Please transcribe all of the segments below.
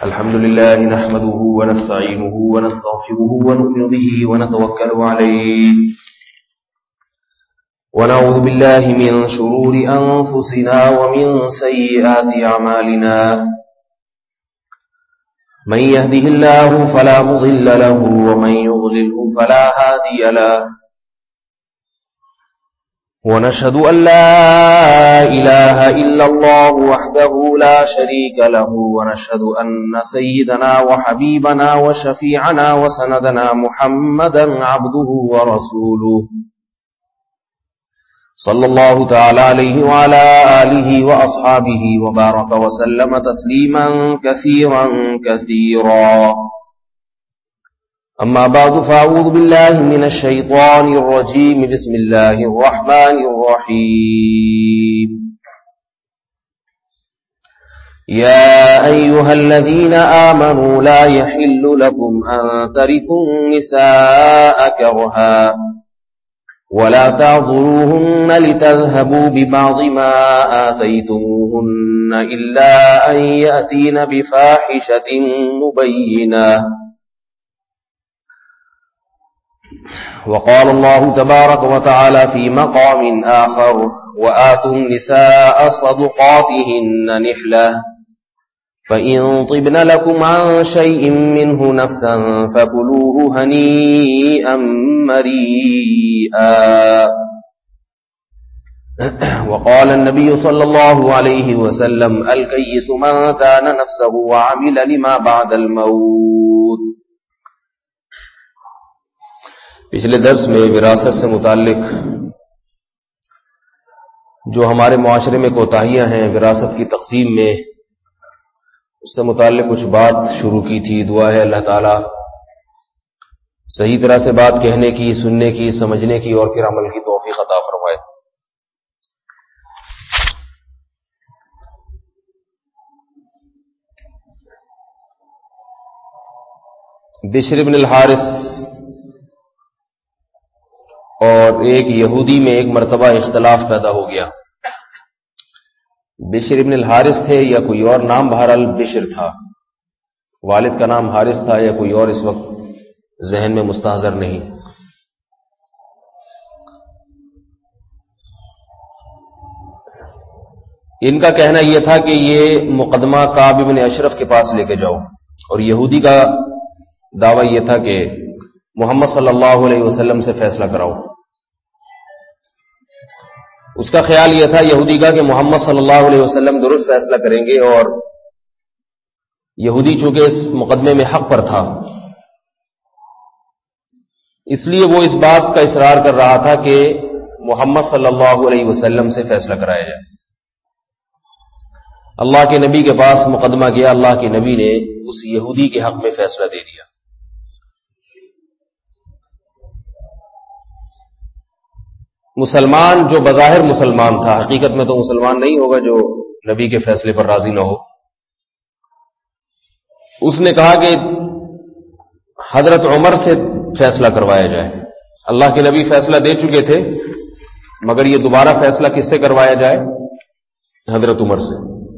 الحمد لله نحمده ونستعينه ونستغفره ونؤمن به ونتوكل عليه ونعوذ بالله من شرور أنفسنا ومن سيئات أعمالنا من يهده الله فلا مضل له ومن يضلله فلا هادي له ونشهد أن لا إله إلا الله وحده لا شريك له ونشهد أن سيدنا وحبيبنا وشفيعنا وسندنا محمدا عبده ورسوله صلى الله تعالى عليه وعلى آله وأصحابه وبارك وسلم تسليما كثيرا كثيرا أما بعد فأعوذ بالله من الشيطان الرجيم بسم الله الرحمن الرحيم يا أيها الذين آمنوا لا يحل لكم أن ترثوا النساء كرها ولا تعضلوهن لتذهبوا ببعض ما آتيتموهن إلا أن يأتين بفاحشة مبينة وقال الله تبارك وتعالى في مقام آخر وآتوا النساء صدقاتهن نحلة فإن طبن لكم عن شيء منه نفسا فكلوه هنيئا مريئا وقال النبي صلى الله عليه وسلم الكيس من دان نفسه وعمل لما بعد الموت. پچھلے درس میں وراثت سے متعلق جو ہمارے معاشرے میں کوتاہیاں ہیں وراثت کی تقسیم میں، اس سے متعلق کچھ بات شروع کی تھی. دعا ہے اللہ تعالی صحیح طرح سے بات کہنے کی، سننے کی، سمجھنے کی اور پھر عمل کی توفیق عطا فرمائے. بشر بن الحارث اور ایک یہودی میں ایک مرتبہ اختلاف پیدا ہو گیا. بشر ابن الحارث تھے یا کوئی اور نام، بہرحال بشر تھا. والد کا نام حارث تھا یا کوئی اور اس وقت ذہن میں مستحضر نہیں. ان کا کہنا یہ تھا کہ یہ مقدمہ کعب بن اشرف کے پاس لے کے جاؤ، اور یہودی کا دعویٰ یہ تھا کہ محمد صلی اللہ علیہ وسلم سے فیصلہ کراؤ. اس کا خیال یہ تھا یہودی کا کہ محمد صلی اللہ علیہ وسلم درست فیصلہ کریں گے، اور یہودی چونکہ اس مقدمے میں حق پر تھا اس لیے وہ اس بات کا اصرار کر رہا تھا کہ محمد صلی اللہ علیہ وسلم سے فیصلہ کرایا جائے. اللہ کے نبی کے پاس مقدمہ گیا، اللہ کے نبی نے اس یہودی کے حق میں فیصلہ دے دیا. مسلمان جو بظاہر مسلمان تھا، حقیقت میں تو مسلمان نہیں ہوگا جو نبی کے فیصلے پر راضی نہ ہو، اس نے کہا کہ حضرت عمر سے فیصلہ کروایا جائے. اللہ کے نبی فیصلہ دے چکے تھے مگر یہ دوبارہ فیصلہ کس سے کروایا جائے؟ حضرت عمر سے.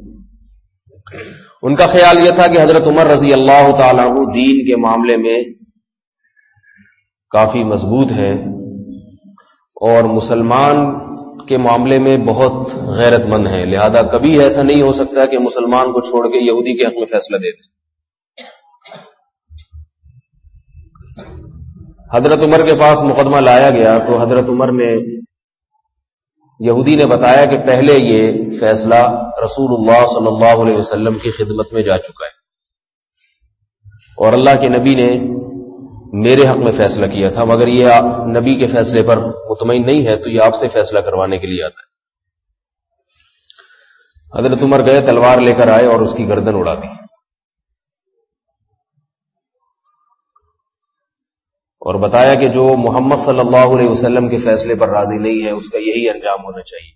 ان کا خیال یہ تھا کہ حضرت عمر رضی اللہ تعالیٰ عنہ دین کے معاملے میں کافی مضبوط ہے اور مسلمان کے معاملے میں بہت غیرت مند ہیں، لہذا کبھی ایسا نہیں ہو سکتا کہ مسلمان کو چھوڑ کے یہودی کے حق میں فیصلہ دے دیں. حضرت عمر کے پاس مقدمہ لایا گیا تو حضرت عمر نے، یہودی نے بتایا کہ پہلے یہ فیصلہ رسول اللہ صلی اللہ علیہ وسلم کی خدمت میں جا چکا ہے اور اللہ کے نبی نے میرے حق میں فیصلہ کیا تھا، مگر یہ نبی کے فیصلے پر مطمئن نہیں ہے تو یہ آپ سے فیصلہ کروانے کے لیے آتا ہے. حضرت عمر گئے، تلوار لے کر آئے اور اس کی گردن اڑا دی اور بتایا کہ جو محمد صلی اللہ علیہ وسلم کے فیصلے پر راضی نہیں ہے اس کا یہی انجام ہونا چاہیے.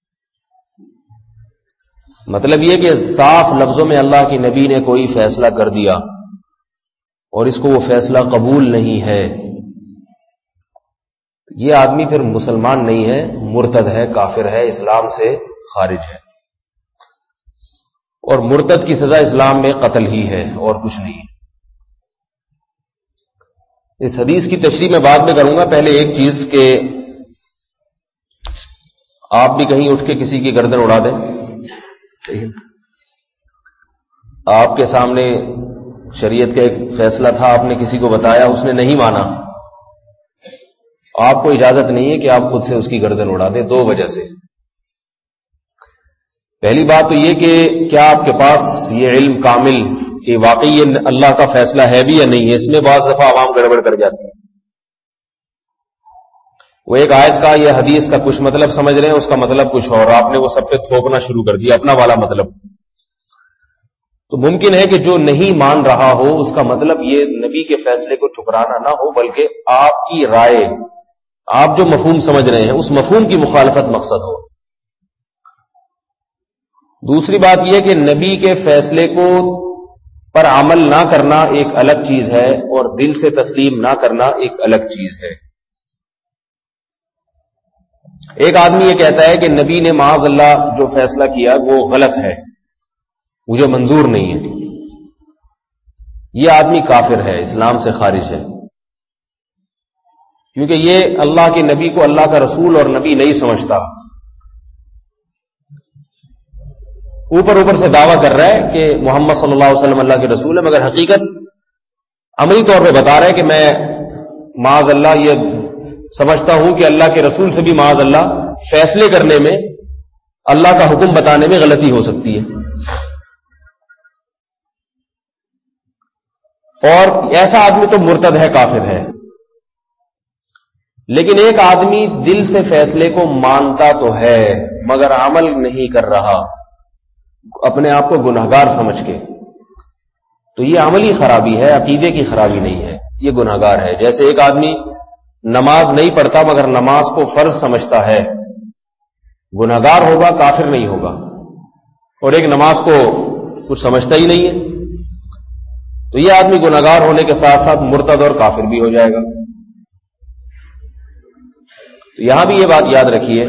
مطلب یہ کہ صاف لفظوں میں اللہ کے نبی نے کوئی فیصلہ کر دیا اور اس کو وہ فیصلہ قبول نہیں ہے، یہ آدمی پھر مسلمان نہیں ہے، مرتد ہے، کافر ہے، اسلام سے خارج ہے. اور مرتد کی سزا اسلام میں قتل ہی ہے اور کچھ نہیں ہے. اس حدیث کی تشریح میں بعد میں کروں گا. پہلے ایک چیز کہ آپ بھی کہیں اٹھ کے کسی کی گردن اڑا دیں, صحیح, آپ کے سامنے شریعت کا ایک فیصلہ تھا, آپ نے کسی کو بتایا, اس نے نہیں مانا, آپ کو اجازت نہیں ہے کہ آپ خود سے اس کی گردن اڑا دیں. دو وجہ سے. پہلی بات تو یہ کہ کیا آپ کے پاس یہ علم کامل کہ واقعی یہ اللہ کا فیصلہ ہے بھی یا نہیں ہے. اس میں بعض دفعہ عوام گڑبڑ کر جاتی ہے. وہ ایک آیت کا یا حدیث کا کچھ مطلب سمجھ رہے ہیں, اس کا مطلب کچھ اور, آپ نے وہ سب پہ تھوپنا شروع کر دیا اپنا والا مطلب. تو ممکن ہے کہ جو نہیں مان رہا ہو اس کا مطلب یہ نبی کے فیصلے کو ٹھکرانا نہ ہو, بلکہ آپ کی رائے, آپ جو مفہوم سمجھ رہے ہیں اس مفہوم کی مخالفت مقصد ہو. دوسری بات یہ کہ نبی کے فیصلے کو پر عمل نہ کرنا ایک الگ چیز ہے اور دل سے تسلیم نہ کرنا ایک الگ چیز ہے. ایک آدمی یہ کہتا ہے کہ نبی نے معاذ اللہ جو فیصلہ کیا وہ غلط ہے, مجھے منظور نہیں ہے. یہ آدمی کافر ہے, اسلام سے خارج ہے, کیونکہ یہ اللہ کے نبی کو اللہ کا رسول اور نبی نہیں سمجھتا. اوپر اوپر سے دعویٰ کر رہا ہے کہ محمد صلی اللہ علیہ وسلم اللہ کے رسول ہے, مگر حقیقت عملی طور پہ بتا رہا ہے کہ میں معاذ اللہ یہ سمجھتا ہوں کہ اللہ کے رسول سے بھی معاذ اللہ فیصلے کرنے میں, اللہ کا حکم بتانے میں غلطی ہو سکتی ہے. اور ایسا آدمی تو مرتد ہے, کافر ہے. لیکن ایک آدمی دل سے فیصلے کو مانتا تو ہے مگر عمل نہیں کر رہا, اپنے آپ کو گنہگار سمجھ کے, تو یہ عملی خرابی ہے, عقیدے کی خرابی نہیں ہے, یہ گنہگار ہے. جیسے ایک آدمی نماز نہیں پڑھتا مگر نماز کو فرض سمجھتا ہے, گنہگار ہوگا, کافر نہیں ہوگا. اور ایک نماز کو کچھ سمجھتا ہی نہیں ہے, تو یہ آدمی گنہگار ہونے کے ساتھ ساتھ مرتد اور کافر بھی ہو جائے گا. تو یہاں بھی یہ بات یاد رکھیے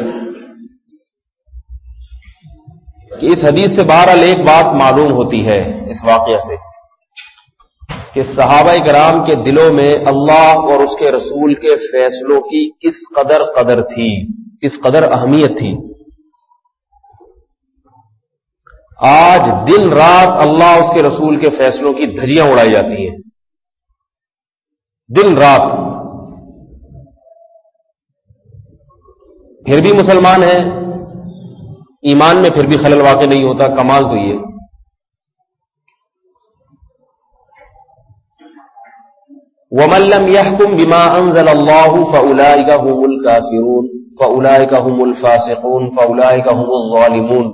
کہ اس حدیث سے بہرحال ایک بات معلوم ہوتی ہے اس واقعہ سے کہ صحابہ کرام کے دلوں میں اللہ اور اس کے رسول کے فیصلوں کی کس قدر تھی, کس قدر اہمیت تھی. آج دن رات اللہ اس کے رسول کے فیصلوں کی دھجیاں اڑائی جاتی ہیں, دن رات. پھر بھی مسلمان ہیں, ایمان میں پھر بھی خلل واقع نہیں ہوتا. کمال تو یہ وَمَن لَّمْ يَحْكُم بِمَا أَنزَلَ اللَّهُ فَأُولَٰئِكَ هُمُ الْكَافِرُونَ فَأُولَٰئِكَ هُمُ الْفَاسِقُونَ فَأُولَٰئِكَ هُمُ الظَّالِمُونَ.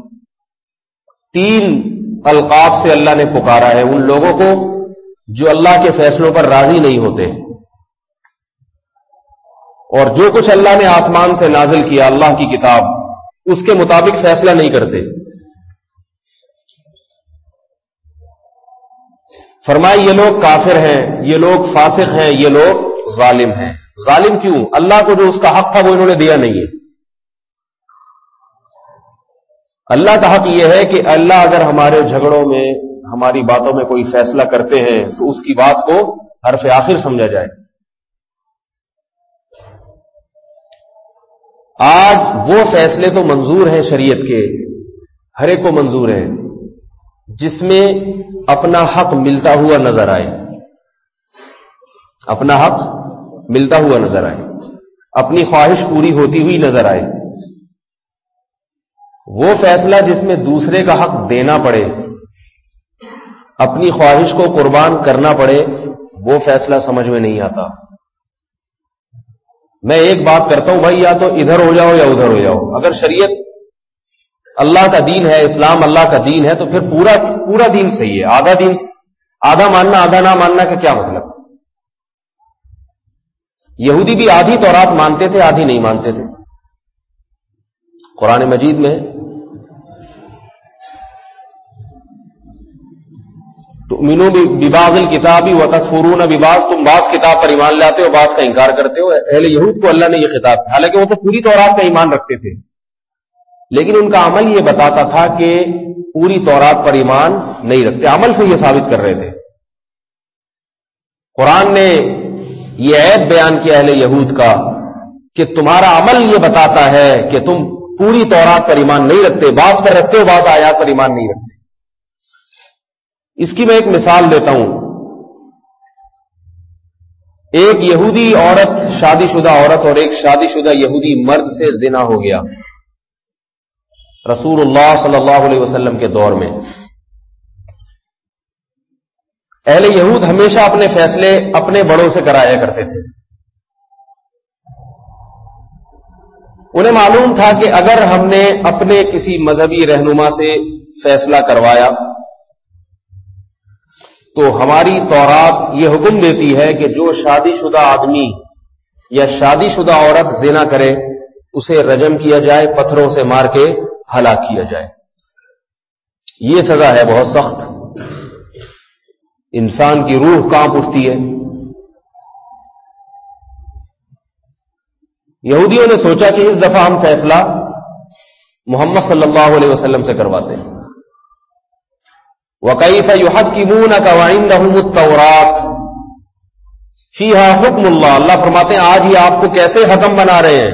3 القاب سے اللہ نے پکارا ہے ان لوگوں کو جو اللہ کے فیصلوں پر راضی نہیں ہوتے اور جو کچھ اللہ نے آسمان سے نازل کیا, اللہ کی کتاب, اس کے مطابق فیصلہ نہیں کرتے. فرمائے یہ لوگ کافر ہیں, یہ لوگ فاسق ہیں, یہ لوگ ظالم ہیں. ظالم کیوں؟ اللہ کو جو اس کا حق تھا وہ انہوں نے دیا نہیں ہے. اللہ کا حق یہ ہے کہ اللہ اگر ہمارے جھگڑوں میں, ہماری باتوں میں کوئی فیصلہ کرتے ہیں تو اس کی بات کو حرف آخر سمجھا جائے. آج وہ فیصلے تو منظور ہیں شریعت کے, ہر ایک کو منظور ہے, جس میں اپنا حق ملتا ہوا نظر آئے, اپنا حق ملتا ہوا نظر آئے, اپنی خواہش پوری ہوتی ہوئی نظر آئے. وہ فیصلہ جس میں دوسرے کا حق دینا پڑے, اپنی خواہش کو قربان کرنا پڑے, وہ فیصلہ سمجھ میں نہیں آتا. میں ایک بات کرتا ہوں بھائی, یا تو ادھر ہو جاؤ یا ادھر ہو جاؤ. اگر شریعت اللہ کا دین ہے, اسلام اللہ کا دین ہے, تو پھر پورا دین صحیح ہے. آدھا دین, آدھا ماننا آدھا نہ ماننا کا کیا مطلب؟ یہودی بھی آدھی تورات مانتے تھے, آدھی نہیں مانتے تھے. قرآن مجید میں تؤمنون ببعض الکتاب وتکفرون ببعض, تم بعض کتاب پر ایمان لاتے ہو, بعض کا انکار کرتے ہو. اہل یہود کو اللہ نے یہ خطاب, حالانکہ وہ تو پوری تورات کا ایمان رکھتے تھے, لیکن ان کا عمل یہ بتاتا تھا کہ پوری تورات پر ایمان نہیں رکھتے. عمل سے یہ ثابت کر رہے تھے. قرآن نے یہ عیب بیان کیا اہل یہود کا کہ تمہارا عمل یہ بتاتا ہے کہ تم پوری تورات پر ایمان نہیں رکھتے، بعض پر رکھتے ہو، بعض آیات پر ایمان نہیں رکھتے. اس کی میں ایک مثال دیتا ہوں. ایک یہودی عورت، شادی شدہ عورت اور ایک شادی شدہ یہودی مرد سے زنا ہو گیا رسول اللہ صلی اللہ علیہ وسلم کے دور میں. اہل یہود ہمیشہ اپنے فیصلے اپنے بڑوں سے کرایا کرتے تھے. انہیں معلوم تھا کہ اگر ہم نے اپنے کسی مذہبی رہنما سے فیصلہ کروایا تو ہماری تورات یہ حکم دیتی ہے کہ جو شادی شدہ آدمی یا شادی شدہ عورت زنا کرے اسے رجم کیا جائے، پتھروں سے مار کے ہلاک کیا جائے. یہ سزا ہے بہت سخت. انسان کی روح کانپ اٹھتی ہے. یہودیوں نے سوچا کہ اس دفعہ ہم فیصلہ محمد صلی اللہ علیہ وسلم سے کرواتے ہیں. وَكَيْفَ يُحَكِّمُونَكَ وَعِندَهُمُ التَّوْرَاةُ فِيهَا حُكْمُ اللَّهِ. اللہ فرماتے ہیں آج یہ آپ کو کیسے حکم بنا رہے ہیں،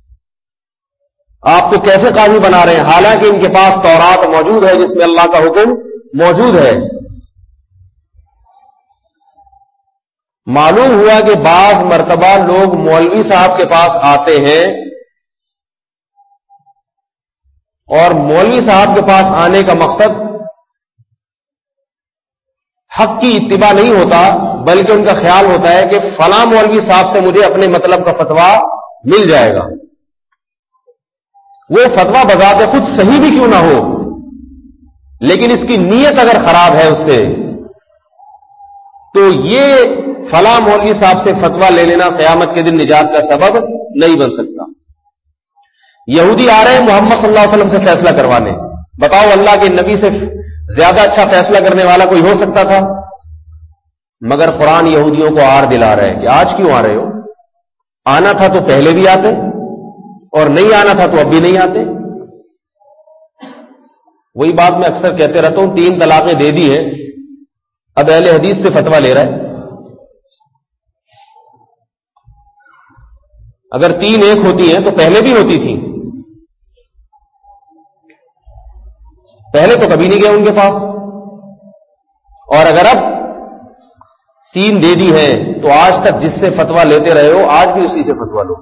آپ کو کیسے قاضی بنا رہے ہیں، حالانکہ ان کے پاس تورات موجود ہے جس میں اللہ کا حکم موجود ہے. معلوم ہوا کہ بعض مرتبہ لوگ مولوی صاحب کے پاس آتے ہیں اور مولوی صاحب کے پاس آنے کا مقصد حق کی اتباع نہیں ہوتا، بلکہ ان کا خیال ہوتا ہے کہ فلاں مولوی صاحب سے مجھے اپنے مطلب کا فتویٰ مل جائے گا. وہ فتویٰ بذات خود صحیح بھی کیوں نہ ہو، لیکن اس کی نیت اگر خراب ہے اس سے، تو یہ فلاں مولوی صاحب سے فتویٰ لے لینا قیامت کے دن نجات کا سبب نہیں بن سکتا. یہودی آ رہے ہیں محمد صلی اللہ علیہ وسلم سے فیصلہ کروانے. بتاؤ اللہ کے نبی سے زیادہ اچھا فیصلہ کرنے والا کوئی ہو سکتا تھا؟ مگر قرآن یہودیوں کو آر دلا رہا ہے کہ آج کیوں آ رہے ہو؟ آنا تھا تو پہلے بھی آتے، اور نہیں آنا تھا تو اب بھی نہیں آتے. وہی بات میں اکثر کہتے رہتا ہوں، 3 طلاقیں دے دی ہیں، اب اہل حدیث سے فتویٰ لے رہا ہے. اگر 3 ایک ہوتی ہیں تو پہلے بھی ہوتی تھیں، پہلے تو کبھی نہیں گئے ان کے پاس. اور اگر اب 3 دے دی ہیں تو آج تک جس سے فتویٰ لیتے رہے ہو آج بھی اسی سے فتویٰ لو.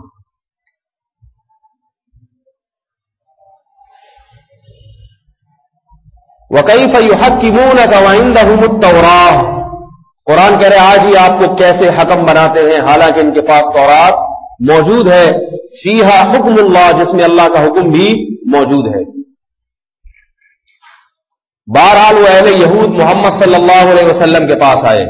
وَكَيْفَ يُحَكِّمُونَكَ وَعِندَهُمُ التَّوْرَاةُ. قرآن کہہ رہے آج ہی آپ کو کیسے حکم بناتے ہیں حالانکہ ان کے پاس تورات موجود ہے. فِيهَا حُكْمُ اللَّهِ، جس میں اللہ کا حکم بھی موجود ہے. بہرحال وہ اہل یہود محمد صلی اللہ علیہ وسلم کے پاس آئے.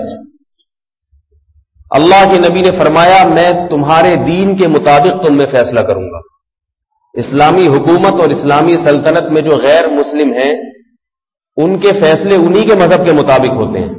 اللہ کے نبی نے فرمایا میں تمہارے دین کے مطابق تم میں فیصلہ کروں گا. اسلامی حکومت اور اسلامی سلطنت میں جو غیر مسلم ہیں ان کے فیصلے انہی کے مذہب کے مطابق ہوتے ہیں،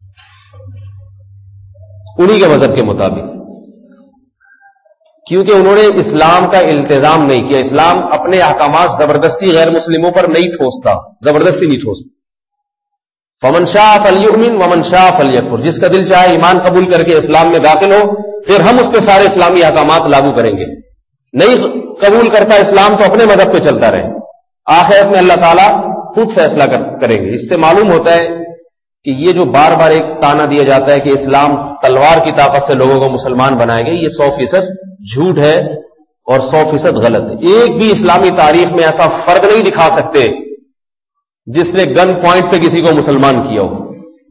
انہی کے مذہب کے مطابق، کیونکہ انہوں نے اسلام کا التزام نہیں کیا. اسلام اپنے احکامات زبردستی غیر مسلموں پر نہیں ٹھوستا، زبردستی نہیں ٹھوستا. فمن شاء فلیؤمن ومن شاء فلیکفر. جس کا دل چاہے ایمان قبول کر کے اسلام میں داخل ہو، پھر ہم اس پہ سارے اسلامی احکامات لاگو کریں گے. نہیں قبول کرتا اسلام تو اپنے مذہب پہ چلتا رہے. آخرت میں اللہ تعالیٰ خود فیصلہ کریں گے. اس سے معلوم ہوتا ہے کہ یہ جو بار بار ایک تانا دیا جاتا ہے کہ اسلام تلوار کی طاقت سے لوگوں کو مسلمان بنائے گے، یہ 100% جھوٹ ہے اور 100% غلط ہے. ایک بھی اسلامی تاریخ میں ایسا فرد نہیں دکھا سکتے جس نے گن پوائنٹ پہ کسی کو مسلمان کیا ہو.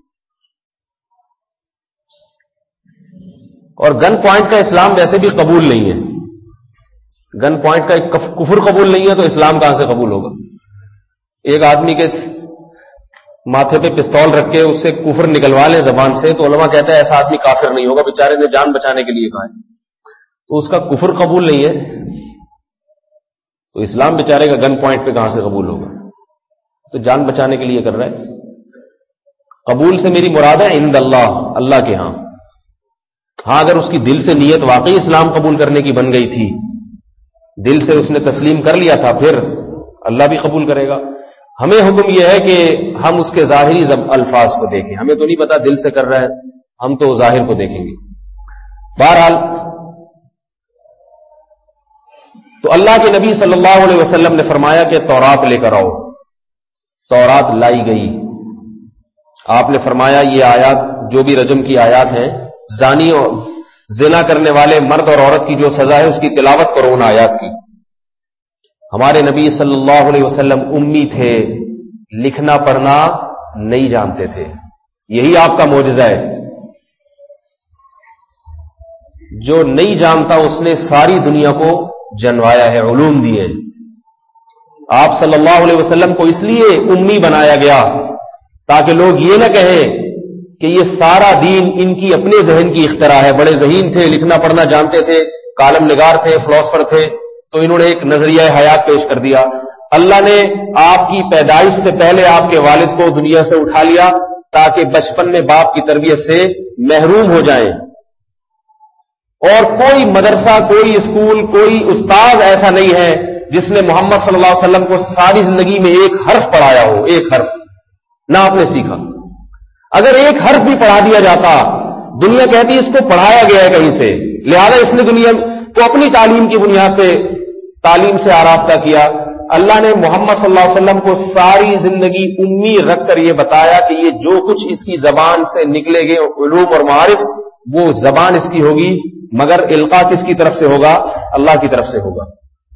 اور گن پوائنٹ کا اسلام ویسے بھی قبول نہیں ہے. گن پوائنٹ کا ایک کفر قبول نہیں ہے تو اسلام کہاں سے قبول ہوگا؟ ایک آدمی کے ماتھے پہ پستول رکھ کے اس سے کفر نکلوا لیں زبان سے تو علماء کہتا ہے ایسا آدمی کافر نہیں ہوگا، بیچارے نے جان بچانے کے لیے کہا ہے، تو اس کا کفر قبول نہیں ہے تو اسلام بیچارے کا گن پوائنٹ پہ کہاں سے قبول ہوگا؟ تو جان بچانے کے لیے کر رہا ہے. قبول سے میری مراد ہے عند اللہ، اللہ کے ہاں. ہاں اگر اس کی دل سے نیت واقعی اسلام قبول کرنے کی بن گئی تھی، دل سے اس نے تسلیم کر لیا تھا، پھر اللہ بھی قبول کرے گا. ہمیں حکم یہ ہے کہ ہم اس کے ظاہری الفاظ کو دیکھیں، ہمیں تو نہیں پتا دل سے کر رہا ہے، ہم تو ظاہر کو دیکھیں گے۔ بہرحال تو اللہ کے نبی صلی اللہ علیہ وسلم نے فرمایا کہ تورات لے کر آؤ، تورات لائی گئی۔ آپ نے فرمایا یہ آیات جو بھی رجم کی آیات ہیں، زانی اور زنا کرنے والے مرد اور عورت کی جو سزا ہے اس کی تلاوت کرو ان آیات کی۔ ہمارے نبی صلی اللہ علیہ وسلم امی تھے، لکھنا پڑھنا نہیں جانتے تھے، یہی آپ کا معجزہ ہے۔ جو نہیں جانتا اس نے ساری دنیا کو جنوایا ہے، علوم دیے۔ آپ صلی اللہ علیہ وسلم کو اس لیے امی بنایا گیا تاکہ لوگ یہ نہ کہیں کہ یہ سارا دین ان کی اپنے ذہن کی اختراع ہے، بڑے ذہین تھے، لکھنا پڑھنا جانتے تھے، کالم نگار تھے، فلاسفر تھے، تو انہوں نے ایک نظریہ حیات پیش کر دیا۔ اللہ نے آپ کی پیدائش سے پہلے آپ کے والد کو دنیا سے اٹھا لیا تاکہ بچپن میں باپ کی تربیت سے محروم ہو جائیں، اور کوئی مدرسہ، کوئی اسکول، کوئی استاذ ایسا نہیں ہے جس نے محمد صلی اللہ علیہ وسلم کو ساری زندگی میں ایک حرف پڑھایا ہو، ایک حرف نہ آپ نے سیکھا۔ اگر ایک حرف بھی پڑھا دیا جاتا، دنیا کہتی اس کو پڑھایا گیا ہے کہیں سے، لہذا اس نے دنیا کو اپنی تعلیم کی بنیاد پہ تعلیم سے آراستہ کیا۔ اللہ نے محمد صلی اللہ علیہ وسلم کو ساری زندگی امی رکھ کر یہ بتایا کہ یہ جو کچھ اس کی زبان سے نکلے گے علوم اور معارف، وہ زبان اس کی ہوگی، مگر القاء کس کی طرف سے ہوگا؟ اللہ کی طرف سے ہوگا۔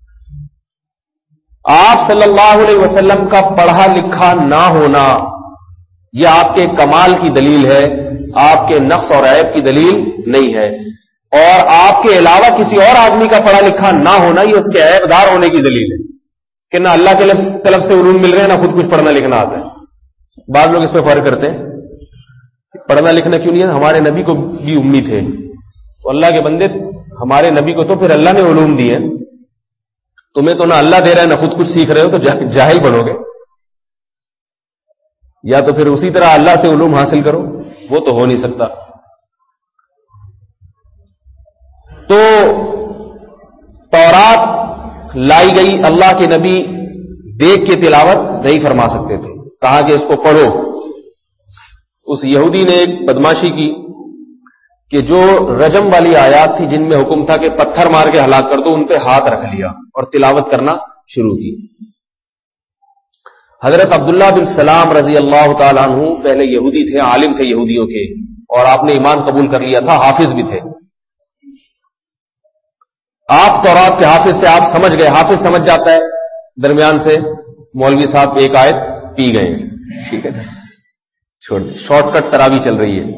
آپ صلی اللہ علیہ وسلم کا پڑھا لکھا نہ ہونا یہ آپ کے کمال کی دلیل ہے، آپ کے نقص اور عیب کی دلیل نہیں ہے، اور آپ کے علاوہ کسی اور آدمی کا پڑھا لکھا نہ ہونا یہ اس کے عیب دار ہونے کی دلیل ہے کہ نہ اللہ کے طرف سے علوم مل رہے ہیں، نہ خود کچھ پڑھنا لکھنا آتا ہے۔ بعض لوگ اس پہ فرق کرتے ہیں، پڑھنا لکھنا کیوں نہیں ہے؟ ہمارے نبی کو بھی امی تھے، تو اللہ کے بندے ہمارے نبی کو تو پھر اللہ نے علوم دیے، تمہیں تو نہ اللہ دے رہا ہے نہ خود کچھ سیکھ رہے ہو، تو جاہل بنو گے، یا تو پھر اسی طرح اللہ سے علوم حاصل کرو، وہ تو ہو نہیں سکتا۔ تو تورات لائی گئی، اللہ کے نبی دیکھ کے تلاوت نہیں فرما سکتے تھے، کہا کہ اس کو پڑھو۔ اس یہودی نے ایک بدماشی کی کہ جو رجم والی آیات تھی جن میں حکم تھا کہ پتھر مار کے ہلاک کر دو، ان پہ ہاتھ رکھ لیا اور تلاوت کرنا شروع کی۔ حضرت عبداللہ بن سلام رضی اللہ تعالیٰ عنہ پہلے یہودی تھے، عالم تھے یہودیوں کے، اور آپ نے ایمان قبول کر لیا تھا، حافظ بھی تھے۔ آپ تورات کے حافظ تھے، آپ سمجھ گئے، حافظ سمجھ جاتا ہے، درمیان سے مولوی صاحب ایک آیت پی گئے، ٹھیک ہے، چھوڑ دیں، شارٹ کٹ تراوی چل رہی ہے،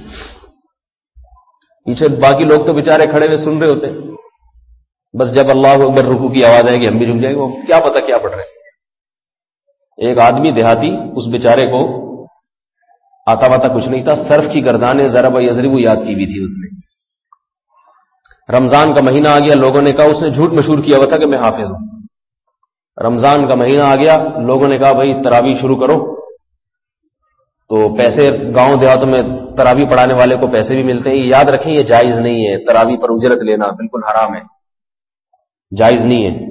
پیچھے باقی لوگ تو بےچارے کھڑے ہوئے سن رہے ہوتے ہیں، بس جب اللہ اکبر رکوع کی آواز آئے گی ہم بھی جھک جائیں گے، وہ کیا پتا کیا پڑھ رہے ہیں۔ ایک آدمی دیہاتی، اس بیچارے کو آتا واتا کچھ نہیں تھا، صرف کی گردانیں ضرب و یضرب یاد کی بھی تھی اس نے۔ رمضان کا مہینہ آ گیا، لوگوں نے کہا، اس نے جھوٹ مشہور کیا ہوا تھا کہ میں حافظ ہوں۔ رمضان کا مہینہ آ گیا، لوگوں نے کہا بھائی تراویح شروع کرو، تو پیسے گاؤں دیہاتوں میں تراویح پڑھانے والے کو پیسے بھی ملتے ہیں، یہ یاد رکھیں یہ جائز نہیں ہے، تراویح پر اجرت لینا بالکل حرام ہے، جائز نہیں ہے۔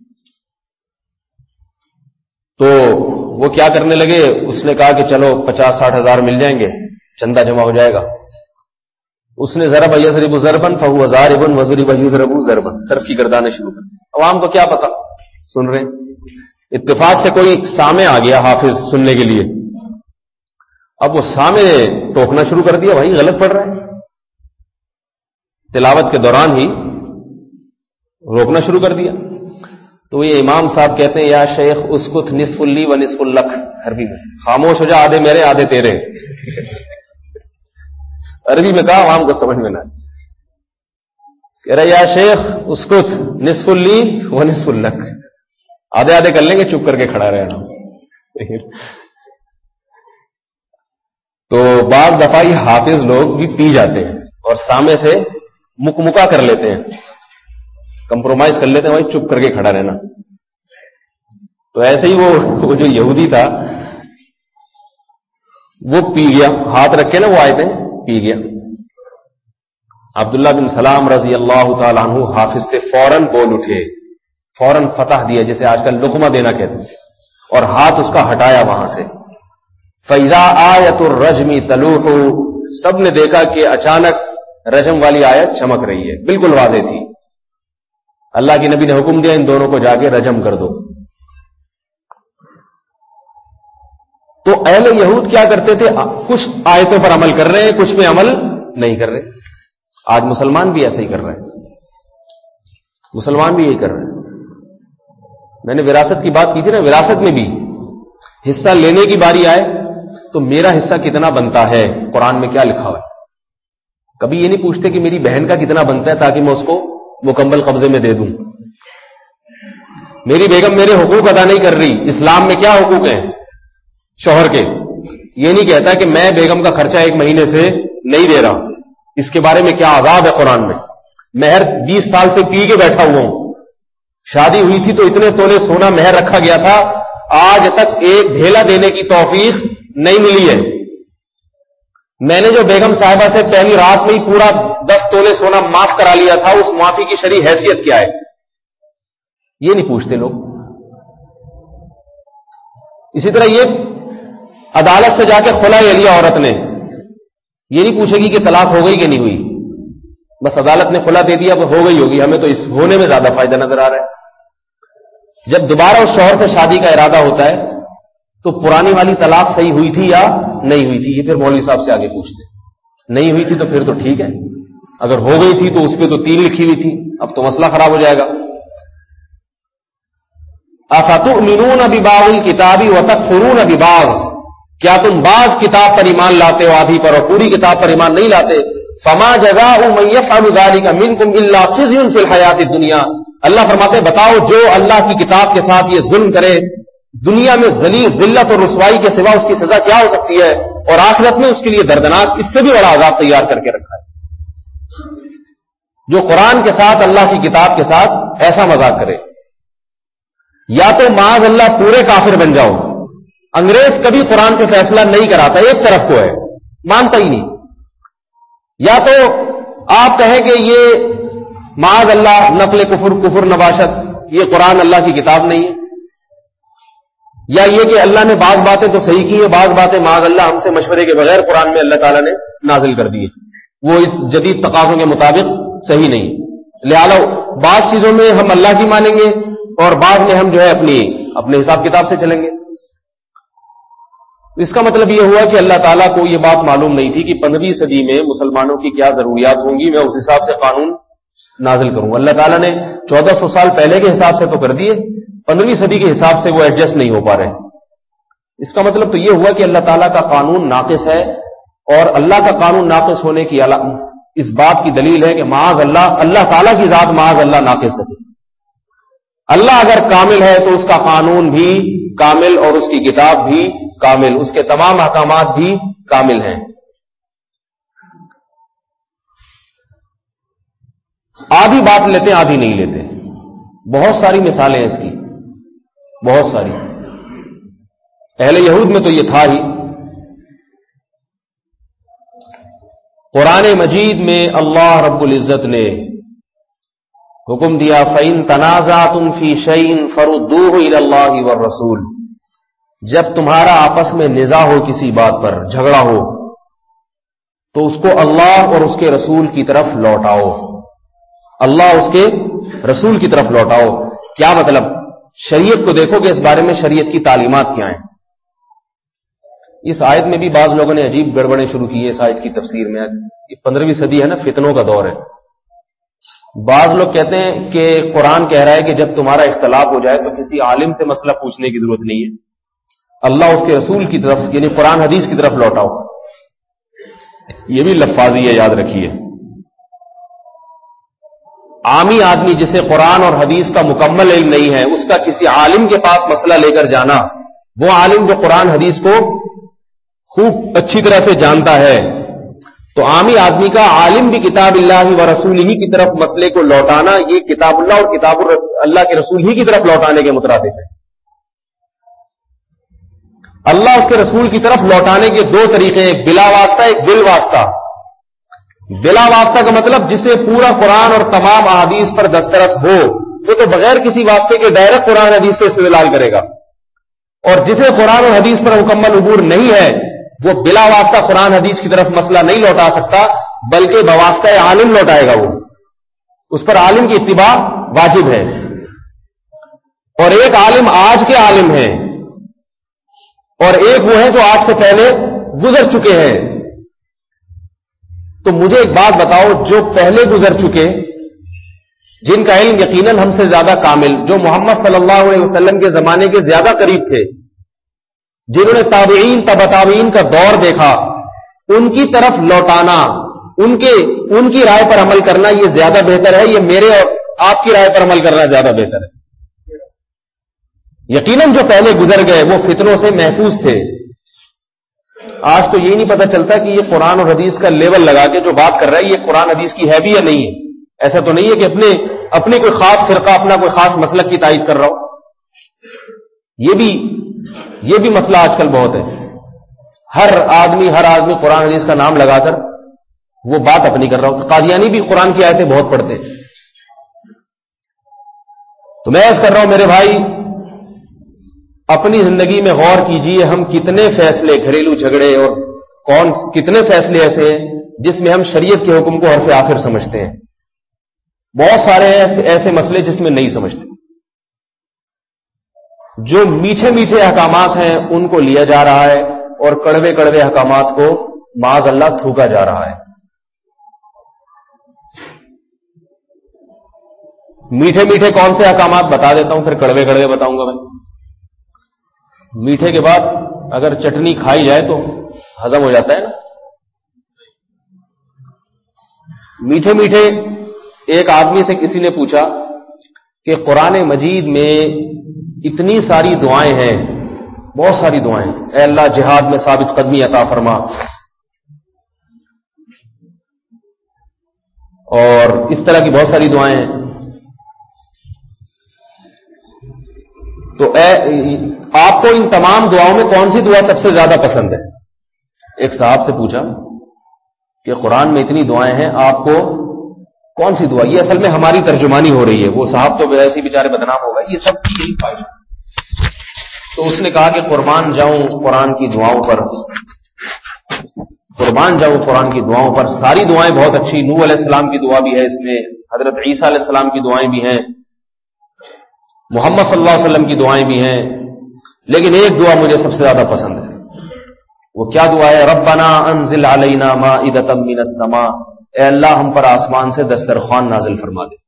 تو وہ کیا کرنے لگے، اس نے کہا کہ چلو 50-60 ہزار مل جائیں گے، چندہ جمع ہو جائے گا۔ اس نے ضرب یضرب ضربا فهو ضارب وضرب یضرب ضربا، صرف کی گردانیں شروع کر دی۔ عوام کو کیا پتا، سن رہے ہیں، اتفاق سے کوئی سامع آ گیا حافظ سننے کے لیے، اب وہ سامع ٹوکنا شروع کر دیا، بھائی غلط پڑھ رہا ہے، تلاوت کے دوران ہی روکنا شروع کر دیا۔ تو یہ امام صاحب کہتے ہیں یا شیخ اسکت نصف لی و نصف لک، عربی میں خاموش ہو جا، آدھے میرے آدھے تیرے، عربی میں کہا، عوام کو سمجھ میں نہ کہہ رہا یا شیخ اسکت نصف لی و نصف لک، آدھے آدھے کر لیں گے، چپ کر کے کھڑا رہنا۔ تو بعض دفعہ یہ حافظ لوگ بھی پی جاتے ہیں اور سامنے سے مکمکا کر لیتے ہیں، کمپرومائز کر لیتے ہیں، بھائی چپ کر کے کھڑا رہنا۔ تو ایسے ہی وہ جو یہودی تھا وہ پی گیا، ہاتھ رکھے نا وہ آیتیں، پی گیا۔ عبداللہ بن سلام رضی اللہ تعالیٰ عنہ حافظ تھے، فوراً بول اٹھے، فوراً فتح دیا، جسے آج کل لقمہ دینا کہتے ہیں، اور ہاتھ اس کا ہٹایا وہاں سے. فَإِذَا آیَةُ الرَّجْمِ تَلُوحُ، سب نے دیکھا کہ اچانک رجم والی آیت چمک رہی ہے، بالکل واضح تھی. اللہ کے نبی نے حکم دیا ان دونوں کو جا کے رجم کر دو. تو اہل یہود کیا کرتے تھے؟ کچھ آیتوں پر عمل کر رہے ہیں، کچھ میں عمل نہیں کر رہے. آج مسلمان بھی ایسا ہی کر رہے ہیں، مسلمان بھی یہی کر رہے ہیں. میں نے وراثت کی بات کی تھی نا، وراثت میں بھی حصہ لینے کی باری آئے تو میرا حصہ کتنا بنتا ہے، قرآن میں کیا لکھا ہوا ہے. کبھی یہ نہیں پوچھتے کہ میری بہن کا کتنا بنتا ہے تاکہ میں اس کو مکمل قبضے میں دے دوں. میری بیگم میرے حقوق ادا نہیں کر رہی، اسلام میں کیا حقوق ہیں شوہر کے. یہ نہیں کہتا کہ میں بیگم کا خرچہ 1 مہینے سے نہیں دے رہا، اس کے بارے میں کیا عذاب ہے قرآن میں. مہر 20 سال سے پی کے بیٹھا ہوا ہوں، شادی ہوئی تھی تو اتنے تولے سونا مہر رکھا گیا تھا، آج تک ایک ڈھیلا دینے کی توفیق نہیں ملی ہے. میں نے جو بیگم صاحبہ سے پہلی رات میں ہی پورا 10 تولے سونا معاف کرا لیا تھا، اس معافی کی شرعی حیثیت کیا ہے؟ یہ نہیں پوچھتے لوگ. اسی طرح یہ عدالت سے جا کے خلا لے لیا عورت نے، یہ نہیں پوچھے گی کہ طلاق ہو گئی کہ نہیں ہوئی، بس عدالت نے خلا دے دیا، اب ہو گئی ہوگی، ہمیں تو اس ہونے میں زیادہ فائدہ نظر آ رہا ہے. جب دوبارہ اس شوہر سے شادی کا ارادہ ہوتا ہے تو پرانی والی طلاق صحیح ہوئی تھی یا نہیں ہوئی تھی، یہ پھر مولوی صاحب سے آگے پوچھتے. نہیں ہوئی تھی تو پھر تو ٹھیک ہے، اگر ہو گئی تھی تو اس پہ تو 3 لکھی ہوئی تھی، اب تو مسئلہ خراب ہو جائے گا. افتؤمنون ببعض الکتاب وتکفرون ببعض، کیا تم بعض کتاب پر ایمان لاتے ہو آدھی پر، اور پوری کتاب پر ایمان نہیں لاتے. فما جزاء من يفعل ذلك منكم الا خزي في الحیات الدنیا، اللہ فرماتے بتاؤ جو اللہ کی کتاب کے ساتھ یہ ظلم کرے دنیا میں ذلت اور رسوائی کے سوا اس کی سزا کیا ہو سکتی ہے، اور آخرت میں اس کے لیے دردناک اس سے بھی بڑا عذاب تیار کر کے رکھا ہے. جو قرآن کے ساتھ اللہ کی کتاب کے ساتھ ایسا مذاق کرے، یا تو معاذ اللہ پورے کافر بن جاؤ. انگریز کبھی قرآن پہ فیصلہ نہیں کراتا، ایک طرف کو ہے، مانتا ہی نہیں. یا تو آپ کہیں کہ یہ معاذ اللہ نقل کفر نباشت، یہ قرآن اللہ کی کتاب نہیں ہے. یا یہ کہ اللہ نے بعض باتیں تو صحیح کی ہیں، بعض باتیں معاذ اللہ ہم سے مشورے کے بغیر قرآن میں اللہ تعالیٰ نے نازل کر دی ہے، وہ اس جدید تقاضوں کے مطابق صحیح نہیں. لہٰذا بعض چیزوں میں ہم اللہ کی مانیں گے اور بعض میں ہم جو ہے اپنے حساب کتاب سے چلیں گے. اس کا مطلب یہ ہوا کہ اللہ تعالیٰ کو یہ بات معلوم نہیں تھی کہ 15ویں صدی میں مسلمانوں کی کیا ضروریات ہوں گی، میں اس حساب سے قانون نازل کروں. اللہ تعالیٰ نے 1400 سال پہلے کے حساب سے تو کر دیے، 15ویں صدی کے حساب سے وہ ایڈجسٹ نہیں ہو پا رہے. اس کا مطلب تو یہ ہوا کہ اللہ تعالیٰ کا قانون ناقص ہے، اور اللہ کا قانون ناقص ہونے کی اس بات کی دلیل ہے کہ معاذ اللہ تعالیٰ کی ذات معاذ اللہ ناقص ہے. اللہ اگر کامل ہے تو اس کا قانون بھی کامل اور اس کی کتاب بھی کامل، اس کے تمام احکامات بھی کامل ہیں. آدھی بات لیتے آدھی نہیں لیتے. بہت ساری مثالیں ہیں اس کی، بہت ساری. اہل یہود میں تو یہ تھا ہی. قرآن مجید میں اللہ رب العزت نے حکم دیا فَإِن تَنَازَعْتُمْ فِي شَيْءٍ فَرُدُّوهُ إِلَى اللَّهِ وَالرَّسُولِ، جب تمہارا آپس میں نزاع ہو کسی بات پر، جھگڑا ہو، تو اس کو اللہ اور اس کے رسول کی طرف لوٹاؤ. اللہ اس کے رسول کی طرف لوٹاؤ. کیا مطلب؟ شریعت کو دیکھو کہ اس بارے میں شریعت کی تعلیمات کیا ہیں. اس آیت میں بھی بعض لوگوں نے عجیب گڑبڑیں شروع کی ہیں. اس آیت کی تفسیر میں یہ 15ویں صدی ہے نا، فتنوں کا دور ہے. بعض لوگ کہتے ہیں کہ قرآن کہہ رہا ہے کہ جب تمہارا اختلاف ہو جائے تو کسی عالم سے مسئلہ پوچھنے کی ضرورت نہیں ہے، اللہ اس کے رسول کی طرف یعنی قرآن حدیث کی طرف لوٹاؤ. یہ بھی لفاظی ہے، یاد رکھیے. عامی آدمی جسے قرآن اور حدیث کا مکمل علم نہیں ہے، اس کا کسی عالم کے پاس مسئلہ لے کر جانا، وہ عالم جو قرآن حدیث کو خوب اچھی طرح سے جانتا ہے، تو عامی آدمی کا عالم بھی کتاب اللہ و رسول ہی کی طرف مسئلے کو لوٹانا، یہ کتاب اللہ اور کتاب اللہ کے رسول ہی کی طرف لوٹانے کے مترادف ہے. اللہ اس کے رسول کی طرف لوٹانے کے 2 طریقے، ایک بلا واسطہ ایک بل واسطہ. بلا واسطہ کا مطلب جسے پورا قرآن اور تمام احادیث پر دسترس ہو، وہ تو بغیر کسی واسطے کے ڈائریکٹ قرآن حدیث سے استدلال کرے گا. اور جسے قرآن اور حدیث پر مکمل عبور نہیں ہے وہ بلا واسطہ قرآن حدیث کی طرف مسئلہ نہیں لوٹا سکتا، بلکہ بواسطہ عالم لوٹائے گا، وہ اس پر عالم کی اتباع واجب ہے۔ اور ایک عالم آج کے عالم ہیں اور ایک وہ ہیں جو آج سے پہلے گزر چکے ہیں۔ تو مجھے ایک بات بتاؤ، جو پہلے گزر چکے، جن کا علم یقیناً ہم سے زیادہ کامل، جو محمد صلی اللہ علیہ وسلم کے زمانے کے زیادہ قریب تھے، جنہوں نے تابعین تبع تابعین کا دور دیکھا، ان کی طرف لوٹانا، ان کی رائے پر عمل کرنا یہ زیادہ بہتر ہے، یہ میرے اور آپ کی رائے پر عمل کرنا زیادہ بہتر ہے۔ یقیناً جو پہلے گزر گئے وہ فتنوں سے محفوظ تھے۔ آج تو یہی نہیں پتہ چلتا کہ یہ قرآن اور حدیث کا لیول لگا کے جو بات کر رہا ہے یہ قرآن حدیث کی ہے بھی یا نہیں ہے۔ ایسا تو نہیں ہے کہ اپنے کوئی خاص فرقہ اپنا کوئی خاص مسلک کی تائید کر رہا ہو۔ یہ بھی مسئلہ آج کل بہت ہے، ہر آدمی قرآن حدیث کا نام لگا کر وہ بات اپنی کر رہا ہو۔ تو قادیانی بھی قرآن کی آیتیں بہت پڑھتے ہیں۔ تو میں عرض کر رہا ہوں میرے بھائی، اپنی زندگی میں غور کیجئے، ہم کتنے فیصلے، گھریلو جھگڑے اور کتنے فیصلے ایسے ہیں جس میں ہم شریعت کے حکم کو حرف آخر سمجھتے ہیں، بہت سارے ایسے مسئلے جس میں نہیں سمجھتے۔ جو میٹھے میٹھے احکامات ہیں ان کو لیا جا رہا ہے اور کڑوے کڑوے احکامات کو معاذ اللہ تھوکا جا رہا ہے۔ میٹھے میٹھے کون سے احکامات بتا دیتا ہوں، پھر کڑوے کڑوے بتاؤں گا میں۔ میٹھے کے بعد اگر چٹنی کھائی جائے تو ہضم ہو جاتا ہے نا۔ میٹھے میٹھے ایک آدمی سے کسی نے پوچھا کہ قرآن مجید میں اتنی ساری دعائیں ہیں، بہت ساری دعائیں، اے اللہ جہاد میں ثابت قدمی عطا فرما، اور اس طرح کی بہت ساری دعائیں ہیں، تو آپ کو ان تمام دعاؤں میں کون سی دعا سب سے زیادہ پسند ہے؟ ایک صاحب سے پوچھا کہ قرآن میں اتنی دعائیں ہیں، آپ کو کون سی دعا؟ یہ اصل میں ہماری ترجمانی ہو رہی ہے، وہ صاحب تو ویسے ہی بیچارے بدنام ہوگا، یہ سب کی یہی خواہش ہے۔ تو اس نے کہا کہ قربان جاؤں قرآن کی دعاؤں پر، قربان جاؤں قرآن کی دعاؤں پر۔ ساری دعائیں بہت اچھی، نوح علیہ السلام کی دعا بھی ہے اس میں، حضرت عیسیٰ علیہ السلام کی دعائیں بھی ہیں، محمد صلی اللہ علیہ وسلم کی دعائیں بھی ہیں، لیکن ایک دعا مجھے سب سے زیادہ پسند ہے۔ وہ کیا دعا ہے؟ ربنا انزل علینا مائدۃ من السماء، اے اللہ ہم پر آسمان سے دسترخوان نازل فرما دے۔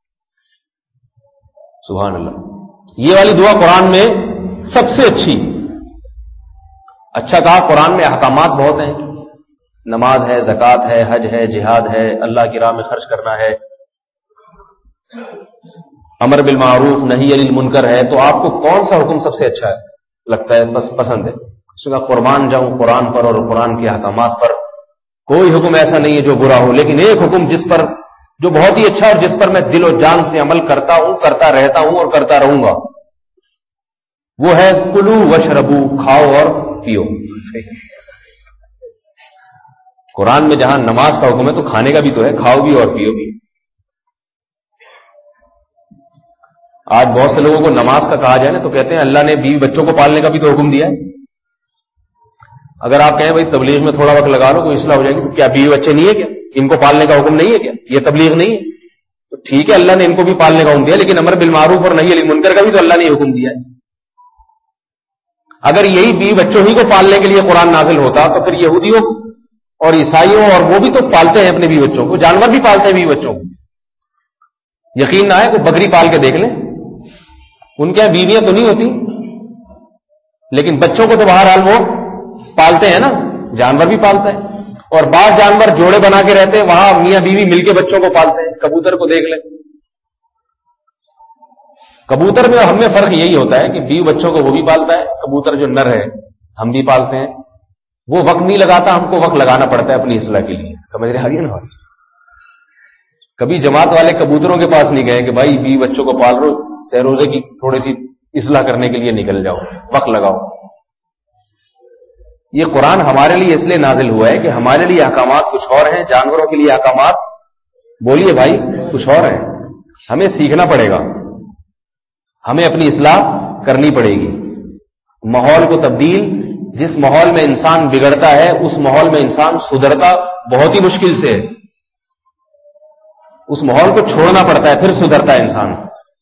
سبحان اللہ، یہ والی دعا قرآن میں سب سے اچھی۔ اچھا کہا، قرآن میں احکامات بہت ہیں، نماز ہے، زکوٰۃ ہے، حج ہے، جہاد ہے، اللہ کی راہ میں خرچ کرنا ہے، امر بالمعروف نہی عن المنکر ہے۔ تو آپ کو کون سا حکم سب سے اچھا لگتا ہے، بس پسند ہے؟ اس کا قربان جاؤں قرآن پر اور قرآن کے احکامات پر۔ کوئی حکم ایسا نہیں ہے جو برا ہو، لیکن ایک حکم جس پر جو بہت ہی اچھا اور جس پر میں دل و جان سے عمل کرتا ہوں، کرتا رہتا ہوں اور کرتا رہوں گا، وہ ہے کلو وشربو، کھاؤ اور پیو۔ قرآن میں جہاں نماز کا حکم ہے تو کھانے کا بھی تو ہے، کھاؤ بھی اور پیو بھی۔ آج بہت سے لوگوں کو نماز کا کہا جائے نا تو کہتے ہیں اللہ نے بیوی بچوں کو پالنے کا بھی تو حکم دیا ہے۔ اگر آپ کہیں بھائی تبلیغ میں تھوڑا وقت لگا لو کوئی اصلاح ہو جائے گی، تو کیا بیوی بچے نہیں ہے کیا؟ ان کو پالنے کا حکم نہیں ہے کیا؟ یہ تبلیغ نہیں ہے؟ تو ٹھیک ہے، اللہ نے ان کو بھی پالنے کا حکم دیا، لیکن امر بالمعروف اور نہی عن المنکر کا بھی تو اللہ نے حکم دیا ہے۔ اگر یہی بیوی بچوں ہی کو پالنے کے لیے قرآن نازل ہوتا تو پھر یہودیوں اور عیسائیوں، اور وہ بھی تو پالتے ہیں اپنے بیوی بچوں کو، جانور بھی پالتے ہیں بیوی بچوں کو۔ یقین نہ ہے، کوئی بکری پال کے دیکھ لیں، ان کے یہاں بیویاں تو نہیں ہوتی، لیکن بچوں کو تو بہرحال وہ پالتے ہیں نا، جانور بھی پالتے ہیں۔ اور بعض جانور جوڑے بنا کے رہتے ہیں، وہاں میاں بیوی مل کے بچوں کو پالتے ہیں۔ کبوتر کو دیکھ لیں، کبوتر میں ہم میں فرق یہی ہوتا ہے کہ بیوی بچوں کو وہ بھی پالتا ہے، کبوتر جو نر ہے ہم بھی پالتے ہیں، وہ وقت نہیں لگاتا، ہم کو وقت لگانا پڑتا ہے اپنی اصلاح کے لیے۔ سمجھ رہے ہیں نا؟ کبھی جماعت والے کبوتروں کے پاس نہیں گئے کہ بھائی بیوی بچوں کو پال رہو، سہ روزے کی تھوڑی سی اصلاح کرنے کے لیے نکل جاؤ، وقت لگاؤ۔ یہ قرآن ہمارے لیے اس لیے نازل ہوا ہے کہ ہمارے لیے احکامات کچھ اور ہیں، جانوروں کے لیے احکامات بولیے بھائی کچھ اور ہیں۔ ہمیں سیکھنا پڑے گا، ہمیں اپنی اصلاح کرنی پڑے گی۔ ماحول کو تبدیل، جس ماحول میں انسان بگڑتا ہے اس ماحول میں انسان سدھرتا بہت ہی مشکل سے ہے، اس ماحول کو چھوڑنا پڑتا ہے پھر سدھرتا ہے انسان۔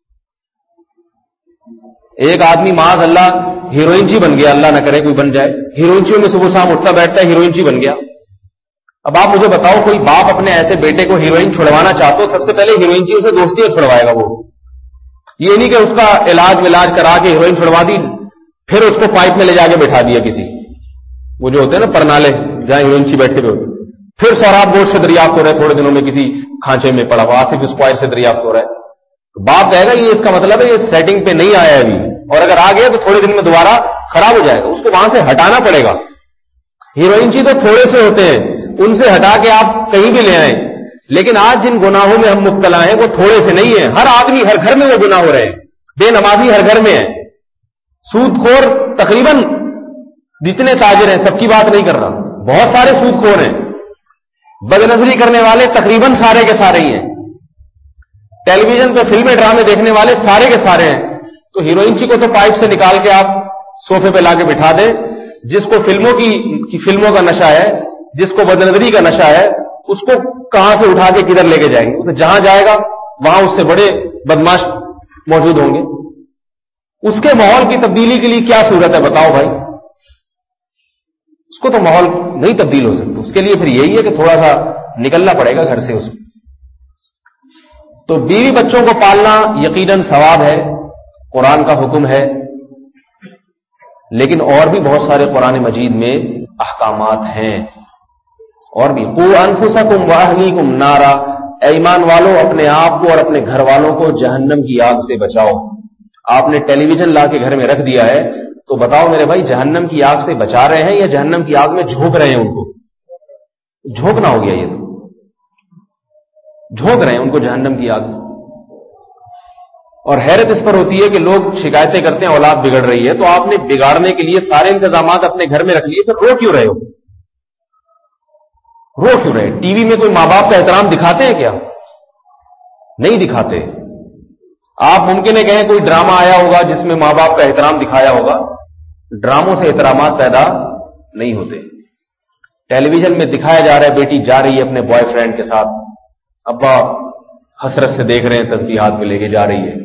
ایک آدمی معاذ اللہ ہیروئنچی بن گیا، اللہ نہ کرے کوئی بن جائے، ہیروئنچیوں میں صبح شام اٹھتا بیٹھتا ہے، ہیروئنچی بن گیا۔ اب آپ مجھے بتاؤ، کوئی باپ اپنے ایسے بیٹے کو ہیروئن چھڑوانا چاہتا ہو، سب سے پہلے ہیروئنچیوں سے دوستیاں چھڑوائے گا وہ، یہ نہیں کہ اس کا علاج کرا کے ہیروئن چھڑوا دی پھر اس کو پائپ میں لے جا کے بٹھا دیا کسی، وہ جو ہوتے ہیں نا پرنالے جہاں ہیروئنچی بیٹھے ہوئے، پھر سوراب بورڈ سے دریافت ہو رہا ہے تھوڑے دنوں میں کسی کھانچے میں پڑا ہوا آصف اسکوائر سے دریافت ہو رہا ہے، تو باپ کہے گا یہ اس کا مطلب ہے یہ سیٹنگ پہ نہیں آیا ابھی، اور اگر آ گیا تو تھوڑے دن میں دوبارہ خراب ہو جائے گا، اس کو وہاں سے ہٹانا پڑے گا۔ ہیروئنچی تو تھوڑے سے ہوتے ہیں، ان سے ہٹا کے آپ کہیں بھی لے آئیں، لیکن آج جن گناہوں میں ہم مبتلا ہیں وہ تھوڑے سے نہیں ہیں، ہر آدمی ہر گھر میں وہ گناہ ہو رہے ہیں، بے نمازی ہر گھر میں ہے، سود خور تقریباً جتنے تاجر ہیں سب کی بات نہیں کر رہا، بہت سارے سود خور ہیں، بد نظری کرنے والے تقریباً سارے کے سارے ہی ہیں، ٹیلی ویژن پہ فلمیں ڈرامے دیکھنے والے سارے کے سارے ہیں۔ تو ہیروئنچی کو تو پائپ سے نکال کے آپ صوفے پہ لا کے بٹھا دیں، جس کو فلموں کا نشہ ہے، جس کو بد نظری کا نشہ ہے، اس کو کہاں سے اٹھا کے کدھر لے کے جائیں گے؟ جہاں جائے گا وہاں اس سے بڑے بدماش موجود ہوں گے۔ اس کے ماحول کی تبدیلی کے لیے کیا صورت ہے بتاؤ بھائی؟ اس کو تو ماحول نہیں تبدیل ہو سکتا، اس کے لیے پھر یہی ہے کہ تھوڑا سا نکلنا پڑے گا گھر سے اس میں۔ تو بیوی بچوں کو پالنا یقیناً ثواب ہے، قرآن کا حکم ہے، لیکن اور بھی بہت سارے قرآن مجید میں احکامات ہیں، اور بھی قو انفسکم واہلیکم نارا، اے ایمان والو اپنے آپ کو اور اپنے گھر والوں کو جہنم کی آگ سے بچاؤ۔ آپ نے ٹیلی ویژن لا کے گھر میں رکھ دیا ہے تو بتاؤ میرے بھائی جہنم کی آگ سے بچا رہے ہیں یا جہنم کی آگ میں جھونک رہے ہیں؟ ان کو جھونکنا ہو گیا، یہ تو جھونک رہے ہیں ان کو جہنم کی آگ میں۔ اور حیرت اس پر ہوتی ہے کہ لوگ شکایتیں کرتے ہیں اولاد بگڑ رہی ہے، تو آپ نے بگاڑنے کے لیے سارے انتظامات اپنے گھر میں رکھ لیے، پھر رو کیوں رہے ہو؟ رو کیوں رہے؟ ٹی وی میں کوئی ماں باپ کا احترام دکھاتے ہیں کیا؟ نہیں دکھاتے۔ آپ ممکن ہے کہیں کوئی ڈرامہ آیا ہوگا جس میں ماں باپ کا احترام دکھایا ہوگا، ڈراموں سے احترامات پیدا نہیں ہوتے۔ ٹیلی ویژن میں دکھایا جا رہا ہے بیٹی جا رہی ہے اپنے بوائے فرینڈ کے ساتھ، ابا حسرت سے دیکھ رہے ہیں تسبیح ہاتھ میں لے کے جا رہی ہے۔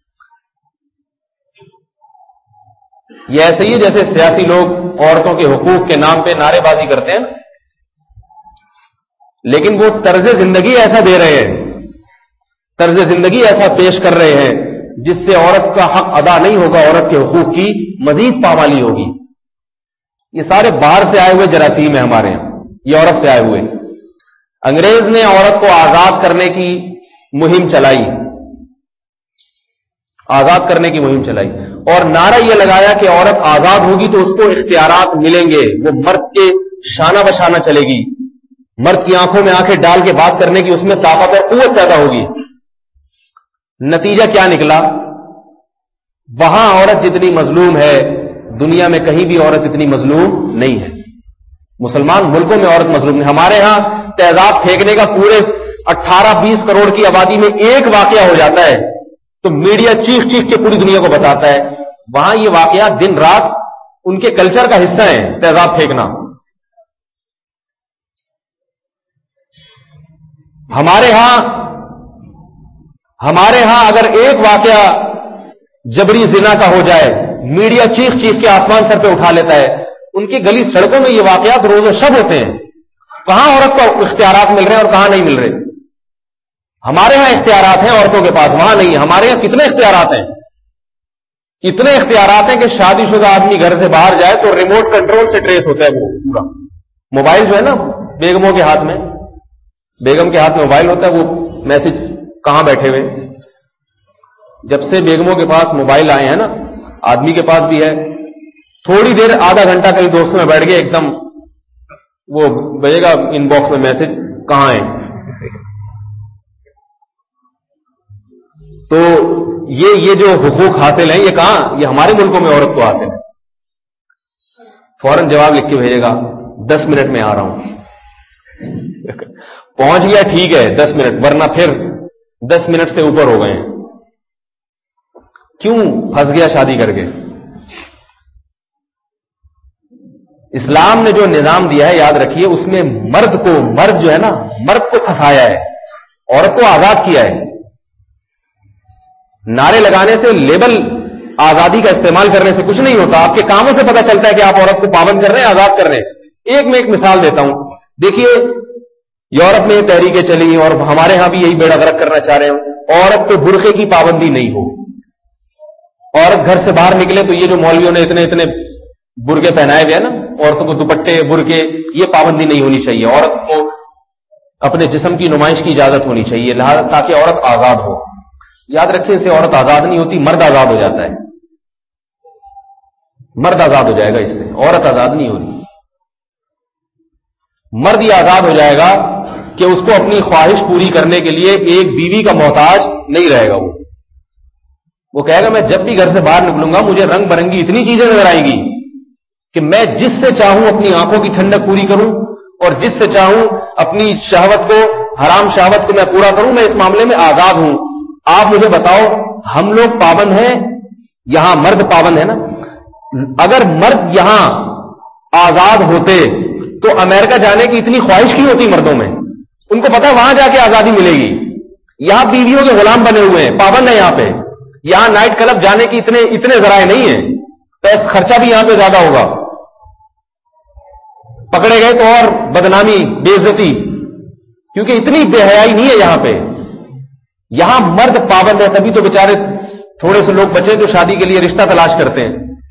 یہ ایسے ہی ہے جیسے سیاسی لوگ عورتوں کے حقوق کے نام پہ نعرے بازی کرتے ہیں، لیکن وہ طرز زندگی ایسا دے رہے ہیں، طرز زندگی ایسا پیش کر رہے ہیں جس سے عورت کا حق ادا نہیں ہوگا، عورت کے حقوق کی مزید پامالی ہوگی۔ یہ سارے باہر سے آئے ہوئے جراثیم ہیں ہمارے یہاں، یہ عورت سے آئے ہوئے۔ انگریز نے عورت کو آزاد کرنے کی مہم چلائی، آزاد کرنے کی مہم چلائی، اور نعرہ یہ لگایا کہ عورت آزاد ہوگی تو اس کو اختیارات ملیں گے، وہ مرد کے شانہ بشانہ چلے گی، مرد کی آنکھوں میں آنکھیں ڈال کے بات کرنے کی اس میں طاقت اور قوت پیدا ہوگی۔ نتیجہ کیا نکلا؟ وہاں عورت جتنی مظلوم ہے دنیا میں کہیں بھی عورت اتنی مظلوم نہیں ہے۔ مسلمان ملکوں میں عورت مظلوم نہیں، ہمارے ہاں تیزاب پھینکنے کا پورے 18-20 کروڑ کی آبادی میں ایک واقعہ ہو جاتا ہے تو میڈیا چیخ چیخ کے پوری دنیا کو بتاتا ہے، وہاں یہ واقعات دن رات ان کے کلچر کا حصہ ہے، تیزاب پھینکنا۔ ہمارے ہاں اگر ایک واقعہ جبری زنا کا ہو جائے، میڈیا چیخ چیخ کے آسمان سر پہ اٹھا لیتا ہے۔ ان کی گلی سڑکوں میں یہ واقعات روز و شب ہوتے ہیں۔ کہاں عورت کو اختیارات مل رہے ہیں اور کہاں نہیں مل رہے؟ ہمارے ہاں اختیارات ہیں عورتوں کے پاس، وہاں نہیں ہے۔ ہمارے ہاں کتنے اختیارات ہیں؟ اتنے اختیارات ہیں کہ شادی شدہ آدمی گھر سے باہر جائے تو ریموٹ کنٹرول سے ٹریس ہوتا ہے وہ پورا۔ موبائل جو ہے نا بیگموں کے ہاتھ میں، بیگم کے ہاتھ میں موبائل ہوتا ہے، وہ میسج کہاں بیٹھے ہوئے۔ جب سے بیگموں کے پاس موبائل آئے ہیں نا، آدمی کے پاس بھی ہے، تھوڑی دیر آدھا گھنٹہ کہیں دوستوں میں بیٹھ گئے، ایک دم وہ بھیجے گا ان باکس میں میسج کہاں ہے۔ تو یہ جو حقوق حاصل ہیں یہ کہاں؟ یہ ہمارے ملکوں میں عورت کو حاصل ہے۔ فوراً جواب لکھ کے بھیجے گا 10 منٹ میں آ رہا ہوں۔ پہنچ گیا ٹھیک ہے 10 منٹ، ورنہ پھر 10 منٹ سے اوپر ہو گئے ہیں۔ کیوں؟ پھنس گیا شادی کر کے۔ اسلام نے جو نظام دیا ہے یاد رکھیے، اس میں مرد جو ہے نا، مرد کو پھنسایا ہے، عورت کو آزاد کیا ہے. نعرے لگانے سے، لیبل آزادی کا استعمال کرنے سے کچھ نہیں ہوتا. آپ کے کاموں سے پتہ چلتا ہے کہ آپ عورت کو پابند کر رہے ہیں، آزاد کر رہے ہیں. میں ایک مثال دیتا ہوں. دیکھیے یورپ میں یہ تحریکیں چلی اور ہمارے ہاں بھی یہی بیڑا غرق کرنا چاہ رہے ہیں. عورت کو برقعے کی پابندی نہیں ہو، عورت گھر سے باہر نکلے تو یہ جو مولویوں نے اتنے برقعے پہنائے ہوئے ہیں نا، عورتوں کو دوپٹے برقعے، یہ پابندی نہیں ہونی چاہیے. عورت کو اپنے جسم کی نمائش کی اجازت ہونی چاہیے تاکہ عورت آزاد ہو. یاد رکھیے اس سے عورت آزاد نہیں ہوتی، مرد آزاد ہو جاتا ہے. مرد آزاد ہو جائے گا اس سے، عورت آزاد نہیں ہو رہی. مرد یہ آزاد ہو جائے گا کہ اس کو اپنی خواہش پوری کرنے کے لیے ایک بیوی کا محتاج نہیں رہے گا. وہ کہے گا میں جب بھی گھر سے باہر نکلوں گا مجھے رنگ برنگی اتنی چیزیں نظر آئیں گی کہ میں جس سے چاہوں اپنی آنکھوں کی ٹھنڈک پوری کروں اور جس سے چاہوں اپنی شہوت کو، حرام شہوت کو میں پورا کروں. میں اس معاملے میں آزاد ہوں. آپ مجھے بتاؤ، ہم لوگ پابند ہیں، یہاں مرد پابند ہے نا. اگر مرد یہاں آزاد ہوتے تو امریکہ جانے کی اتنی خواہش کی ہوتی مردوں میں؟ ان کو پتا وہاں جا کے آزادی ملے گی. یہاں بیویوں کے غلام بنے ہوئے ہیں، پابند ہیں یہاں پہ. یہاں نائٹ کلب جانے کی اتنے ذرائع نہیں ہیں. پیسہ خرچہ بھی یہاں پہ زیادہ ہوگا. پکڑے گئے تو اور بدنامی، بے عزتی، کیونکہ اتنی بے حیائی نہیں ہے یہاں پہ. یہاں مرد پابند ہے، تبھی تو بیچارے تھوڑے سے لوگ بچے جو شادی کے لیے رشتہ تلاش کرتے ہیں.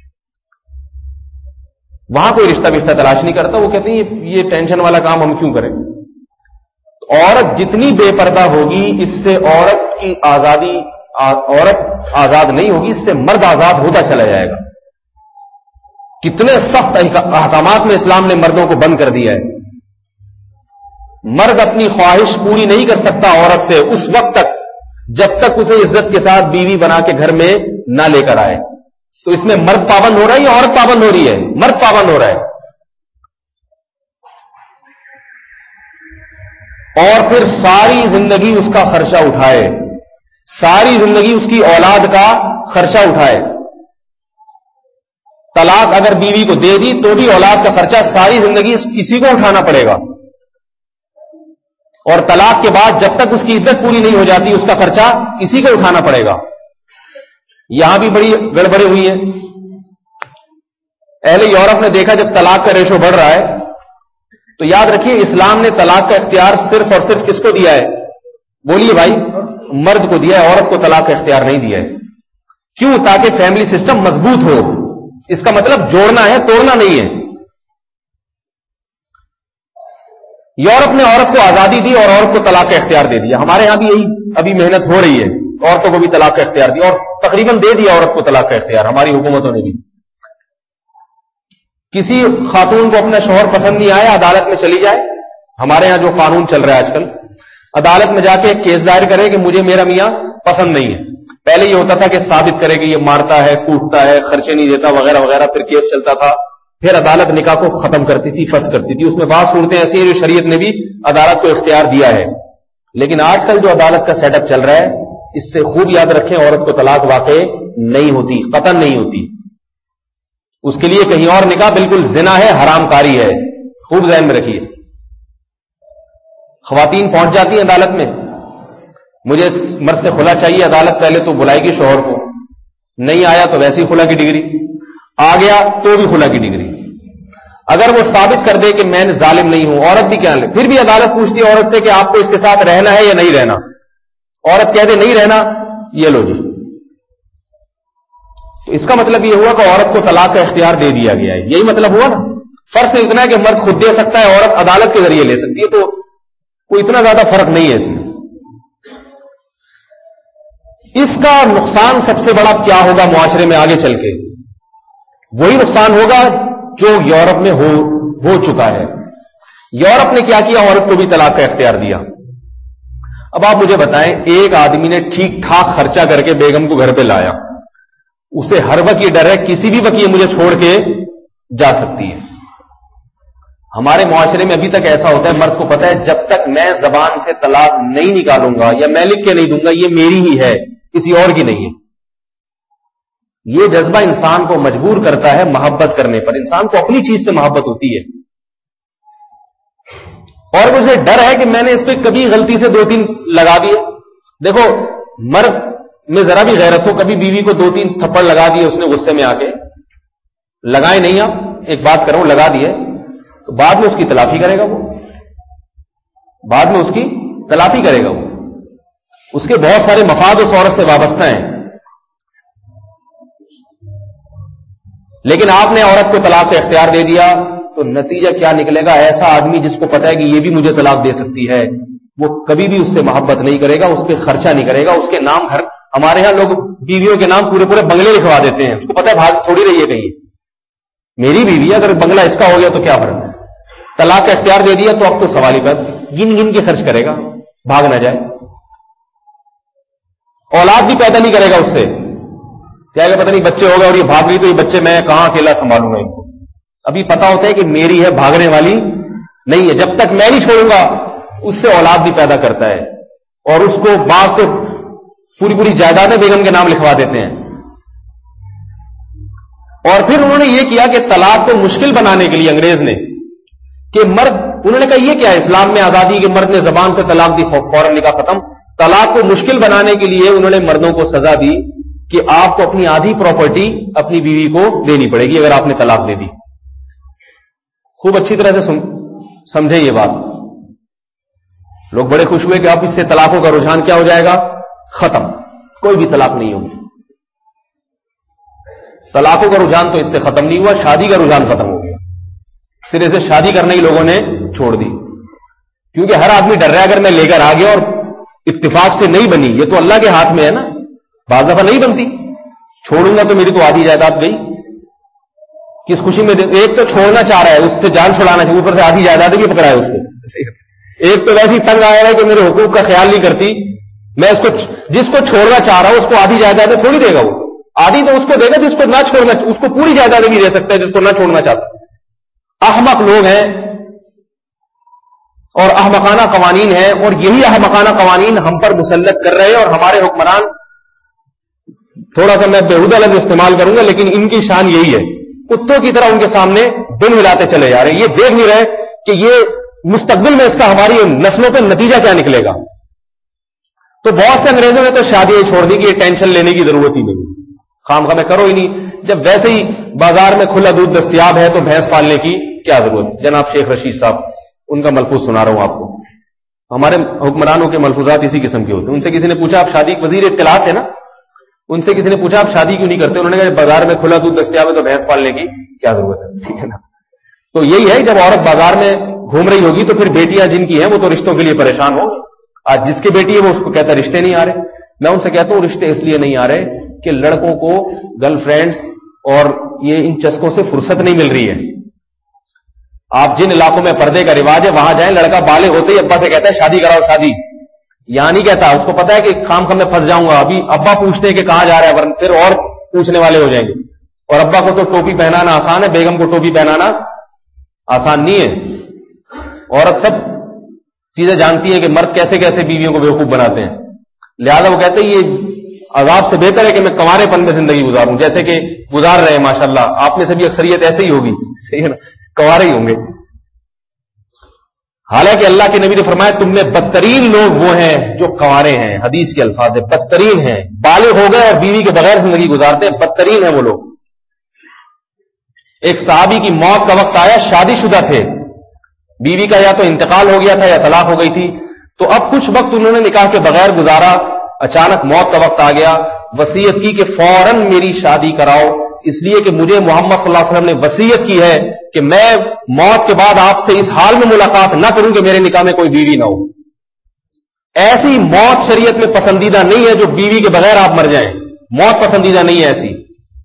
وہاں کوئی رشتہ تلاش نہیں کرتا. وہ کہتے ہیں یہ ٹینشن والا کام ہم کیوں کریں. عورت جتنی بے پردہ ہوگی اس سے عورت کی آزادی، عورت آزاد نہیں ہوگی، اس سے مرد آزاد ہوتا چلا جائے گا. کتنے سخت احکامات میں اسلام نے مردوں کو بند کر دیا ہے. مرد اپنی خواہش پوری نہیں کر سکتا عورت سے اس وقت تک جب تک اسے عزت کے ساتھ بیوی بنا کے گھر میں نہ لے کر آئے. تو اس میں مرد پابند ہو رہا ہے یا عورت پابند ہو رہی ہے؟ مرد پابند ہو رہا ہے. اور پھر ساری زندگی اس کا خرچہ اٹھائے، ساری زندگی اس کی اولاد کا خرچہ اٹھائے. طلاق اگر بیوی کو دے دی تو بھی اولاد کا خرچہ ساری زندگی اسی کو اٹھانا پڑے گا. اور طلاق کے بعد جب تک اس کی عدت پوری نہیں ہو جاتی اس کا خرچہ اسی کو اٹھانا پڑے گا. یہاں بھی بڑی گڑبڑی ہوئی ہے. اہل یورپ نے دیکھا جب طلاق کا ریشو بڑھ رہا ہے تو یاد رکھیے اسلام نے طلاق کا اختیار صرف اور صرف کس کو دیا ہے؟ بولیے بھائی. مرد کو دیا ہے، عورت کو طلاق کا اختیار نہیں دیا ہے. کیوں؟ تاکہ فیملی سسٹم مضبوط ہو. اس کا مطلب جوڑنا ہے، توڑنا نہیں ہے. یورپ نے عورت کو آزادی دی اور عورت کو طلاق کا اختیار دے دیا. ہمارے ہاں بھی یہی ابھی محنت ہو رہی ہے، عورتوں کو بھی طلاق کا اختیار دیا اور تقریباً دے دیا عورت کو طلاق کا اختیار ہماری حکومتوں نے بھی. کسی خاتون کو اپنا شوہر پسند نہیں آیا، عدالت میں چلی جائے. ہمارے ہاں جو قانون چل رہا ہے آج کل، عدالت میں جا کے ایک کیس دائر کرے کہ مجھے میرا میاں پسند نہیں ہے. پہلے یہ ہوتا تھا کہ ثابت کرے کہ یہ مارتا ہے، کوٹتا ہے، خرچے نہیں دیتا وغیرہ وغیرہ، پھر کیس چلتا تھا، پھر عدالت نکاح کو ختم کرتی تھی، فسخ کرتی تھی. اس میں بعض صورتیں ایسی ہیں جو شریعت نے بھی عدالت کو اختیار دیا ہے. لیکن آج کل جو عدالت کا سیٹ اپ چل رہا ہے اس سے خوب یاد رکھیں عورت کو طلاق واقع نہیں ہوتی، قطعاً نہیں ہوتی. اس کے لیے کہیں اور نکاح بالکل زنا ہے، حرام کاری ہے. خوب ذہن میں رکھیے. خواتین پہنچ جاتی ہیں عدالت میں، مجھے مرد سے خلا چاہیے. عدالت پہلے تو بلائے گی شوہر کو، نہیں آیا تو ویسی خلا کی ڈگری، آ گیا تو بھی خلا کی ڈگری. اگر وہ ثابت کر دے کہ میں ظالم نہیں ہوں، عورت بھی کیا لے، پھر بھی عدالت پوچھتی ہے عورت سے کہ آپ کو اس کے ساتھ رہنا ہے یا نہیں رہنا. عورت کہہ دے نہیں رہنا، یہ لو جی. تو اس کا مطلب یہ ہوا کہ عورت کو طلاق کا اختیار دے دیا گیا ہے. یہی مطلب ہوا نا. فرق اتنا ہے کہ مرد خود دے سکتا ہے، عورت عدالت کے ذریعے لے سکتی ہے. تو کوئی اتنا زیادہ فرق نہیں ہے اس میں. اس کا نقصان سب سے بڑا کیا ہوگا معاشرے میں آگے چل کے؟ وہی نقصان ہوگا جو یورپ میں ہو چکا ہے. یورپ نے کیا کیا؟ عورت کو بھی طلاق کا اختیار دیا. اب آپ مجھے بتائیں، ایک آدمی نے ٹھیک ٹھاک خرچہ کر کے بیگم کو گھر پہ لایا، اسے ہر وقت یہ ڈر ہے کسی بھی وقت یہ مجھے چھوڑ کے جا سکتی ہے. ہمارے معاشرے میں ابھی تک ایسا ہوتا ہے، مرد کو پتا ہے جب تک میں زبان سے طلاق نہیں نکالوں گا یا میں لکھ کے نہیں دوں گا یہ میری ہی ہے، کسی اور کی نہیں ہے. یہ جذبہ انسان کو مجبور کرتا ہے محبت کرنے پر. انسان کو اپنی چیز سے محبت ہوتی ہے, اور مجھے ڈر ہے کہ میں نے اس پہ کبھی غلطی سے 2-3 لگا دیے. دیکھو مرد میں ذرا بھی غیرت ہو, کبھی بیوی کو 2-3 تھپڑ لگا دیے اس نے غصے میں آ کے, لگائے نہیں, آپ ایک بات کرو لگا دیے, تو بعد میں اس کی تلافی کرے گا وہ, بعد میں اس کی تلافی کرے گا وہ. اس کے بہت سارے مفاد اس عورت سے وابستہ ہیں. لیکن آپ نے عورت کو طلاق کا اختیار دے دیا تو نتیجہ کیا نکلے گا؟ ایسا آدمی جس کو پتا ہے کہ یہ بھی مجھے طلاق دے سکتی ہے, وہ کبھی بھی اس سے محبت نہیں کرے گا, اس پہ خرچہ نہیں کرے گا. اس کے نام گھر, ہمارے ہاں لوگ بیویوں کے نام پورے بنگلے لکھوا دیتے ہیں. اس کو پتا ہے بھاگ تھوڑی رہی ہے کہیں, میری بیوی اگر بنگلہ اس کا ہو گیا تو کیا فرق ہے. طلاق کا اختیار دے دیا تو اب تو سوال ہی پر گن گن کے خرچ کرے گا, بھاگ نہ جائے. اولاد بھی پیدا نہیں کرے گا اس سے, کیا کہ پتہ نہیں بچے ہو گئے اور یہ بھاگ گئی تو یہ بچے میں کہاں اکیلا سنبھالوں گا ان کو. ابھی پتا ہوتا ہے کہ میری ہے, بھاگنے والی نہیں ہے. جب تک میں نہیں چھوڑوں گا اس سے اولاد بھی پیدا کرتا ہے, اور اس کو بعض تو پوری جائیدادیں بیگم کے نام لکھوا دیتے ہیں. اور پھر انہوں نے یہ کیا کہ طلاق کو مشکل بنانے کے لیے انگریز نے, کہ مرد, انہوں نے کہا یہ کیا اسلام میں آزادی کہ مرد نے زبان سے طلاق دی فوراً نکاح ختم. طلاق کو مشکل بنانے کے لیے انہوں نے مردوں کو سزا دی کہ آپ کو اپنی آدھی پراپرٹی اپنی بیوی کو دینی پڑے گی اگر آپ نے طلاق دے دی. خوب اچھی طرح سے سمجھے یہ بات. لوگ بڑے خوش ہوئے کہ اب اس سے طلاقوں کا رجحان کیا ہو جائے گا؟ ختم, کوئی بھی طلاق نہیں ہوگی. طلاقوں کا رجحان تو اس سے ختم نہیں ہوا, شادی کا رجحان ختم ہو گیا. سرے سے شادی کرنا ہی لوگوں نے چھوڑ دی, کیونکہ ہر آدمی ڈر رہا ہے اگر میں لے کر آ گیا اور اتفاق سے نہیں بنی, یہ تو اللہ کے ہاتھ میں ہے نا, بعض دفعہ نہیں بنتی, چھوڑوں گا تو میری تو آدھی جائیداد گئی. کس خوشی میں ایک تو چھوڑنا چاہ رہا ہے, اس سے جان چھڑانا چاہیے, اوپر سے آدھی جائیداد بھی پکڑا ہے اس کو. ایک تو ویسے ہی تنگ آیا ہے کہ میرے حقوق کا خیال نہیں کرتی, میں اس کو, جس کو چھوڑنا چاہ رہا ہوں اس کو آدھی جائیدادیں تھوڑی دے گا وہ, آدھی تو اس کو دے گا جس کو نہ چھوڑنا, اس کو پوری جائیدادیں بھی دے سکتا ہے جس کو نہ چھوڑنا چاہتا. احمق لوگ ہیں اور احمقانہ قوانین ہیں, اور یہی احمقانہ قوانین ہم پر مسلط کر رہے ہیں. اور ہمارے حکمران, تھوڑا سا میں بےہودہ لفظ استعمال کروں گا لیکن ان کی شان یہی ہے, کتوں کی طرح ان کے سامنے دن ہلاتے چلے جا رہے ہیں. یہ دیکھ نہیں رہے کہ یہ مستقبل میں اس کا ہماری نسلوں پہ نتیجہ کیا نکلے گا. تو بہت سے انگریزوں نے تو شادی چھوڑ دی کہ یہ ٹینشن لینے کی ضرورت ہی نہیں, خام خامے کرو ہی نہیں. جب ویسے ہی بازار میں کھلا دودھ دستیاب ہے تو بھینس پالنے کی کیا ضرورت. جناب شیخ رشید صاحب, ان کا ملفوظ سنا رہا ہوں آپ کو. ہمارے حکمرانوں کے ملفوظات اسی قسم کے ہوتے ہیں. ان سے کسی نے پوچھا آپ شادی, وزیر اطلاعات تھے نا, ان سے کسی نے پوچھا آپ شادی کیوں نہیں کرتے, انہوں نے کہا بازار میں کھلا دودھ دستیاب ہے تو بھینس پالنے کی کیا ضرورت ہے. ٹھیک ہے نا. تو یہی ہے, جب عورت بازار میں گھوم رہی ہوگی تو پھر بیٹیاں جن کی ہیں وہ تو رشتوں کے لیے پریشان ہوں. آج جس کی بیٹی ہے وہ اس کو کہتا ہے رشتے نہیں آ رہے. میں ان سے کہتا ہوں رشتے اس لیے نہیں آ رہے کہ لڑکوں کو گرل فرینڈز اور یہ ان چسکوں سے فرصت نہیں مل رہی ہے. آپ جن علاقوں میں پردے کا رواج ہے وہاں جائیں, لڑکا بالغ ہوتے ہی ابا سے کہتا ہے شادی کراؤ شادی, یہاں نہیں کہتا. اس کو پتا ہے کہ خام خام میں پھنس جاؤں گا. ابھی ابا پوچھتے ہیں کہ کہاں جا رہا ہے, ورنہ پھر اور پوچھنے والے ہو جائیں گے. اور ابا کو تو ٹوپی پہنانا آسان ہے, بیگم کو ٹوپی پہنانا آسان نہیں ہے. عورت سب چیزیں جانتی ہے کہ مرد کیسے کیسے بیویوں کو بیوقوف بناتے ہیں. لہذا وہ کہتے ہیں یہ عذاب سے بہتر ہے کہ میں کنوارے پن میں زندگی گزاروں, جیسے کہ گزار رہے ہیں ماشاءاللہ. آپ میں سے بھی اکثریت ایسے ہی ہوگی, صحیح ہے نا, کنوارے ہی ہوں گے. حالانکہ اللہ کے نبی نے فرمایا تم میں بدترین لوگ وہ ہیں جو کنوارے ہیں. حدیث کے الفاظ ہے بدترین ہیں, بالغ ہو گئے اور بیوی کے بغیر زندگی گزارتے ہیں, بدترین ہیں وہ لوگ. ایک صحابی کی موت کا وقت آیا, شادی شدہ تھے, بیوی کا یا تو انتقال ہو گیا تھا یا طلاق ہو گئی تھی, تو اب کچھ وقت انہوں نے نکاح کے بغیر گزارا. اچانک موت کا وقت آ گیا, وصیت کی کہ فوراً میری شادی کراؤ, اس لیے کہ مجھے محمد صلی اللہ علیہ وسلم نے وصیت کی ہے کہ میں موت کے بعد آپ سے اس حال میں ملاقات نہ کروں کہ میرے نکاح میں کوئی بیوی نہ ہو. ایسی موت شریعت میں پسندیدہ نہیں ہے جو بیوی کے بغیر آپ مر جائیں. موت پسندیدہ نہیں ہے ایسی.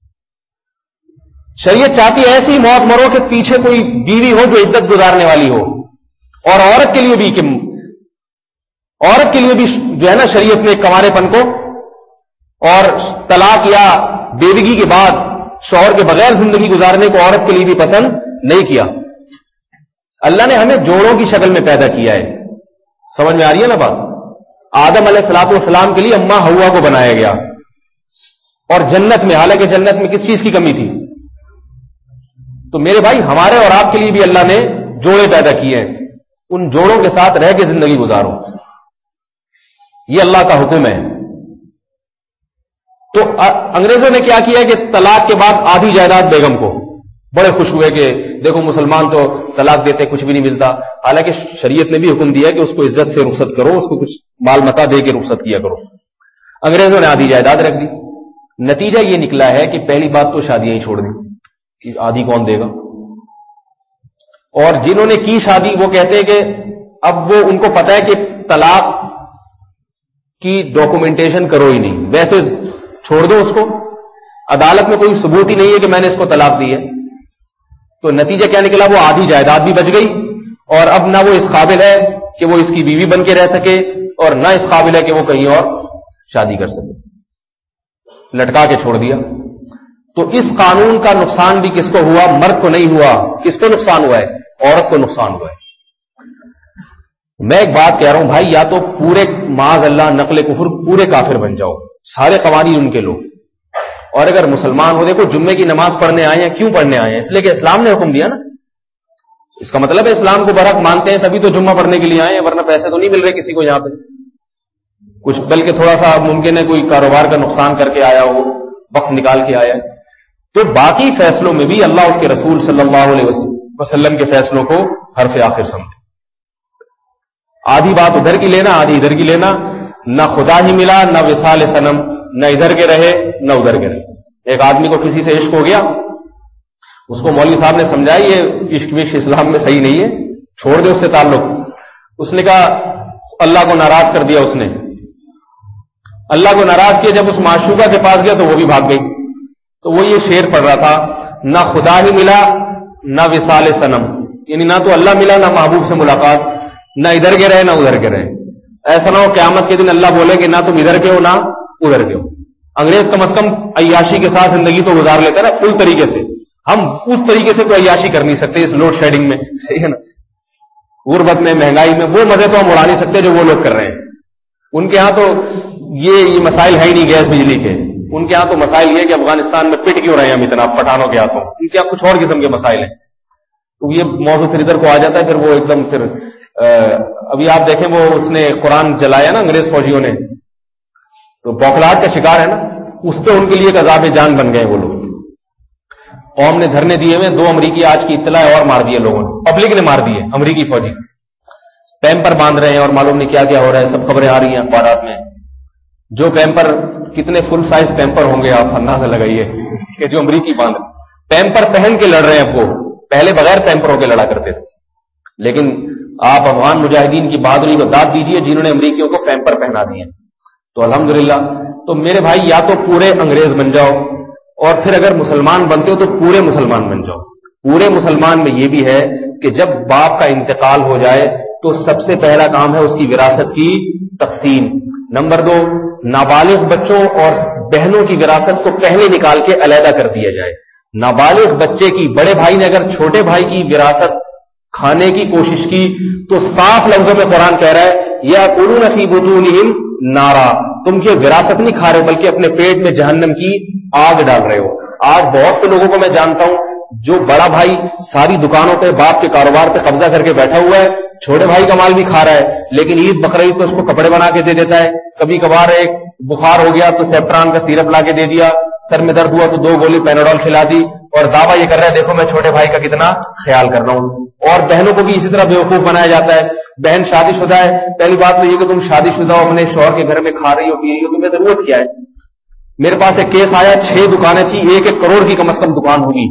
شریعت چاہتی ہے ایسی موت مرو کہ پیچھے کوئی بیوی ہو جو عدت گزارنے والی ہو. اور عورت کے لیے بھی کہ عورت کے لیے بھی جو ہے نا, شریعت نے کنوارے پن کو اور طلاق یا بیوگی کے بعد شوہر کے بغیر زندگی گزارنے کو عورت کے لیے بھی پسند نہیں کیا. اللہ نے ہمیں جوڑوں کی شکل میں پیدا کیا ہے. سمجھ میں آ رہی ہے نا بات. آدم علیہ الصلوۃ والسلام کے لیے اماں حوا کو بنایا گیا, اور جنت میں، حالانکہ جنت میں کس چیز کی کمی تھی؟ تو میرے بھائی ہمارے اور آپ کے لیے بھی اللہ نے جوڑے پیدا کیے ہیں، ان جوڑوں کے ساتھ رہ کے زندگی گزارو، یہ اللہ کا حکم ہے۔ تو انگریزوں نے کیا کیا کہ طلاق کے بعد آدھی جائیداد بیگم کو، بڑے خوش ہوئے کہ دیکھو مسلمان تو طلاق دیتے کچھ بھی نہیں ملتا، حالانکہ شریعت نے بھی حکم دیا کہ اس کو عزت سے رخصت کرو، اس کو کچھ مال متا دے کے رخصت کیا کرو۔ انگریزوں نے آدھی جائیداد رکھ دی، نتیجہ یہ نکلا ہے کہ پہلی بات تو شادیاں ہی چھوڑ دی کہ آدھی کون دے گا، اور جنہوں نے کی شادی وہ کہتے ہیں کہ اب وہ ان کو پتا ہے کہ طلاق کی ڈاکومنٹیشن کرو ہی نہیں، ویسے چھوڑ دو اس کو، عدالت میں کوئی ثبوت ہی نہیں ہے کہ میں نے اس کو طلاق دی ہے۔ تو نتیجہ کیا نکلا؟ وہ آدھی جائیداد بھی بچ گئی، اور اب نہ وہ اس قابل ہے کہ وہ اس کی بیوی بن کے رہ سکے، اور نہ اس قابل ہے کہ وہ کہیں اور شادی کر سکے، لٹکا کے چھوڑ دیا۔ تو اس قانون کا نقصان بھی کس کو ہوا؟ مرد کو نہیں ہوا، کس کو نقصان ہوا ہے؟ عورت کو نقصان ہوا ہے۔ میں ایک بات کہہ رہا ہوں بھائی، یا تو پورے معاذ اللہ نقل کفر پورے کافر بن جاؤ، سارے قوانین ان کے لو، اور اگر مسلمان ہو، دیکھو جمعے کی نماز پڑھنے آئے ہیں، کیوں پڑھنے آئے ہیں؟ اس لیے کہ اسلام نے حکم دیا نا، اس کا مطلب ہے اسلام کو برحق مانتے ہیں تبھی تو جمعہ پڑھنے کے لیے آئے ہیں، ورنہ پیسے تو نہیں مل رہے کسی کو یہاں پہ کچھ، بلکہ تھوڑا سا ممکن ہے کوئی کاروبار کا نقصان کر کے آیا ہو، وقت نکال کے آیا ہے۔ تو باقی فیصلوں میں بھی اللہ اس کے رسول صلی اللہ علیہ وسلم کے فیصلوں کو حرف آخر سمجھے۔ آدھی بات ادھر کی لینا، آدھی ادھر کی لینا، نہ خدا ہی ملا، نہ وصال صنم، نہ ادھر کے رہے نہ ادھر کے رہے۔ ایک آدمی کو کسی سے عشق ہو گیا، اس کو مولوی صاحب نے سمجھایا یہ عشق وشق اسلام میں صحیح نہیں ہے، چھوڑ دے اس سے تعلق۔ اس نے کہا اللہ کو ناراض کر دیا، اس نے اللہ کو ناراض کیا، جب اس معشوقہ کے پاس گیا تو وہ بھی بھاگ گئی۔ تو وہ یہ شعر پڑھ رہا تھا، نہ خدا ہی ملا نہ وصال صنم، یعنی نہ تو اللہ ملا نہ محبوب سے ملاقات، نہ ادھر کے رہے نہ ادھر کے رہے۔ ایسا نہ ہو قیامت کے دن اللہ بولے کہ نہ تم ادھر کے ہو نہ ادھر کے ہو۔ انگریز کم از کم عیاشی کے ساتھ زندگی تو گزار لیتا ہے نا فل طریقے سے، ہم اس طریقے سے تو عیاشی کر نہیں سکتے اس لوڈ شیڈنگ میں، صحیح ہے نا، غربت میں، مہنگائی میں، وہ مزے تو ہم اڑا نہیں سکتے جو وہ لوگ کر رہے ہیں۔ ان کے ہاں تو یہ مسائل ہے ہی نہیں گیس بجلی کے، ان کے ہاں تو مسائل یہ کہ افغانستان میں پٹ کیوں رہے ہیں ہم اتنا پٹھانوں کے ہاتھوں، ان کے ہاں کچھ اور قسم کے مسائل ہیں۔ تو یہ موضوع پھر ادھر کو آ جاتا ہے، پھر وہ ایک دم پھر ابھی آپ دیکھیں وہ اس نے قرآن جلایا نا انگریز فوجیوں نے، تو بوکھلاہٹ کا شکار ہے نا، اس پہ ان کے لیے ایک عذاب جان بن گئے وہ لوگ۔ قوم نے دھرنے دیے ہوئے، 2 امریکی آج کی اطلاع اور مار دیے لوگوں نے، پبلک نے مار دیے، امریکی فوجی پیمپر باندھ رہے ہیں اور معلوم نہیں کیا کیا ہو رہا ہے، سب خبریں آ رہی ہیں اخبارات میں۔ جو پیمپر کتنے فل سائز پیمپر ہوں گے آپ اندازہ لگائیے کہ جو امریکی باندھ پیمپر پہن کے لڑ رہے ہیں، اب وہ پہلے بغیر پیمپروں کے لڑا کرتے تھے۔ لیکن آپ افغان مجاہدین کی بہادری کو داد دیجئے جنہوں نے امریکیوں کو پیمپر پہنا دیے، تو الحمدللہ۔ تو میرے بھائی یا تو پورے انگریز بن جاؤ، اور پھر اگر مسلمان بنتے ہو تو پورے مسلمان بن جاؤ۔ پورے مسلمان میں یہ بھی ہے کہ جب باپ کا انتقال ہو جائے تو سب سے پہلا کام ہے اس کی وراثت کی تقسیم۔ نمبر 2، نابالغ بچوں اور بہنوں کی وراثت کو پہلے نکال کے علیحدہ کر دیا جائے۔ نابالغ بچے کی، بڑے بھائی نے اگر چھوٹے بھائی کی وراثت کھانے کی کوشش کی تو صاف لفظوں میں قرآن کہہ رہا ہے یأکلون فی بطونہم نارا، تم یہ وراثت نہیں کھا رہے بلکہ اپنے پیٹ میں جہنم کی آگ ڈال رہے ہو۔ آج بہت سے لوگوں کو میں جانتا ہوں جو بڑا بھائی ساری دکانوں پہ باپ کے کاروبار پہ قبضہ کر کے بیٹھا ہوا ہے، چھوٹے بھائی کا مال بھی کھا رہا ہے، لیکن عید بقرعید کو اس کو کپڑے بنا کے دے دیتا ہے۔ کبھی کبھار ایک بخار ہو گیا تو سیپٹران کا سیرپ لا کے دے دیا، سر میں درد ہوا تو 2 گولی پیناڈول کھلا دی، اور دعویٰ یہ کر رہا ہے دیکھو میں چھوٹے بھائی کا کتنا خیال کر رہا ہوں۔ اور بہنوں کو بھی اسی طرح بیوقوف بنایا جاتا ہے۔ بہن شادی شدہ ہے، پہلی بات تو یہ کہ تم شادی شدہ ہو، اپنے شوہر کے گھر میں کھا رہی ہو پی رہی ہو، تمہیں ضرورت کیا ہے؟ میرے پاس ایک کیس آیا، 6 دکانیں تھی، 1-1 کروڑ کی کم از کم دکان ہوگی،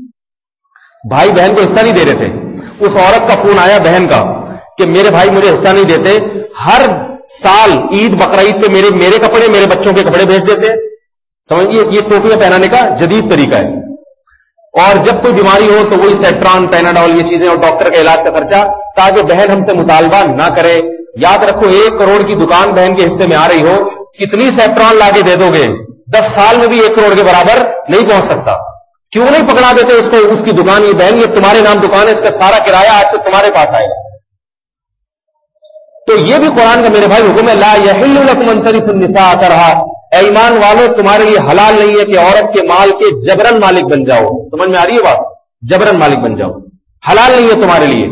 بھائی بہن کو حصہ نہیں دے رہے تھے۔ اس عورت کا فون آیا بہن کا کہ میرے بھائی مجھے حصہ نہیں دیتے، ہر سال عید بقرعید پہ میرے کپڑے میرے بچوں کے کپڑے بھیج دیتے ہیں۔ سمجھئے یہ ٹوپیاں پہنانے کا جدید طریقہ ہے۔ اور جب کوئی بیماری ہو تو وہی سیٹران، پیناڈول، یہ چیزیں اور ڈاکٹر کا علاج کا خرچہ، تاکہ بہن ہم سے مطالبہ نہ کرے۔ یاد رکھو 1 کروڑ کی دکان بہن کے حصے میں آ رہی ہو، کتنی سیٹران لا کے دے دو گے، 10 سال میں بھی 1 کروڑ کے برابر نہیں پہنچ سکتا۔ کیوں نہیں پکڑا دیتے اس کو، اس کی دکان، یہ بہن یہ تمہارے نام دکان ہے، اس کا سارا کرایہ آج سے تمہارے پاس آئے گا۔ تو یہ بھی قرآن کا میرے بھائی حکم ہے، لا یحل لکم ان ترثوا النساء کرہا، اے ایمان والو تمہارے لیے حلال نہیں ہے کہ عورت کے مال کے جبرن مالک بن جاؤ. سمجھ میں آ رہی ہے بات؟ جبرن مالک بن جاؤ, حلال نہیں ہے تمہارے لیے.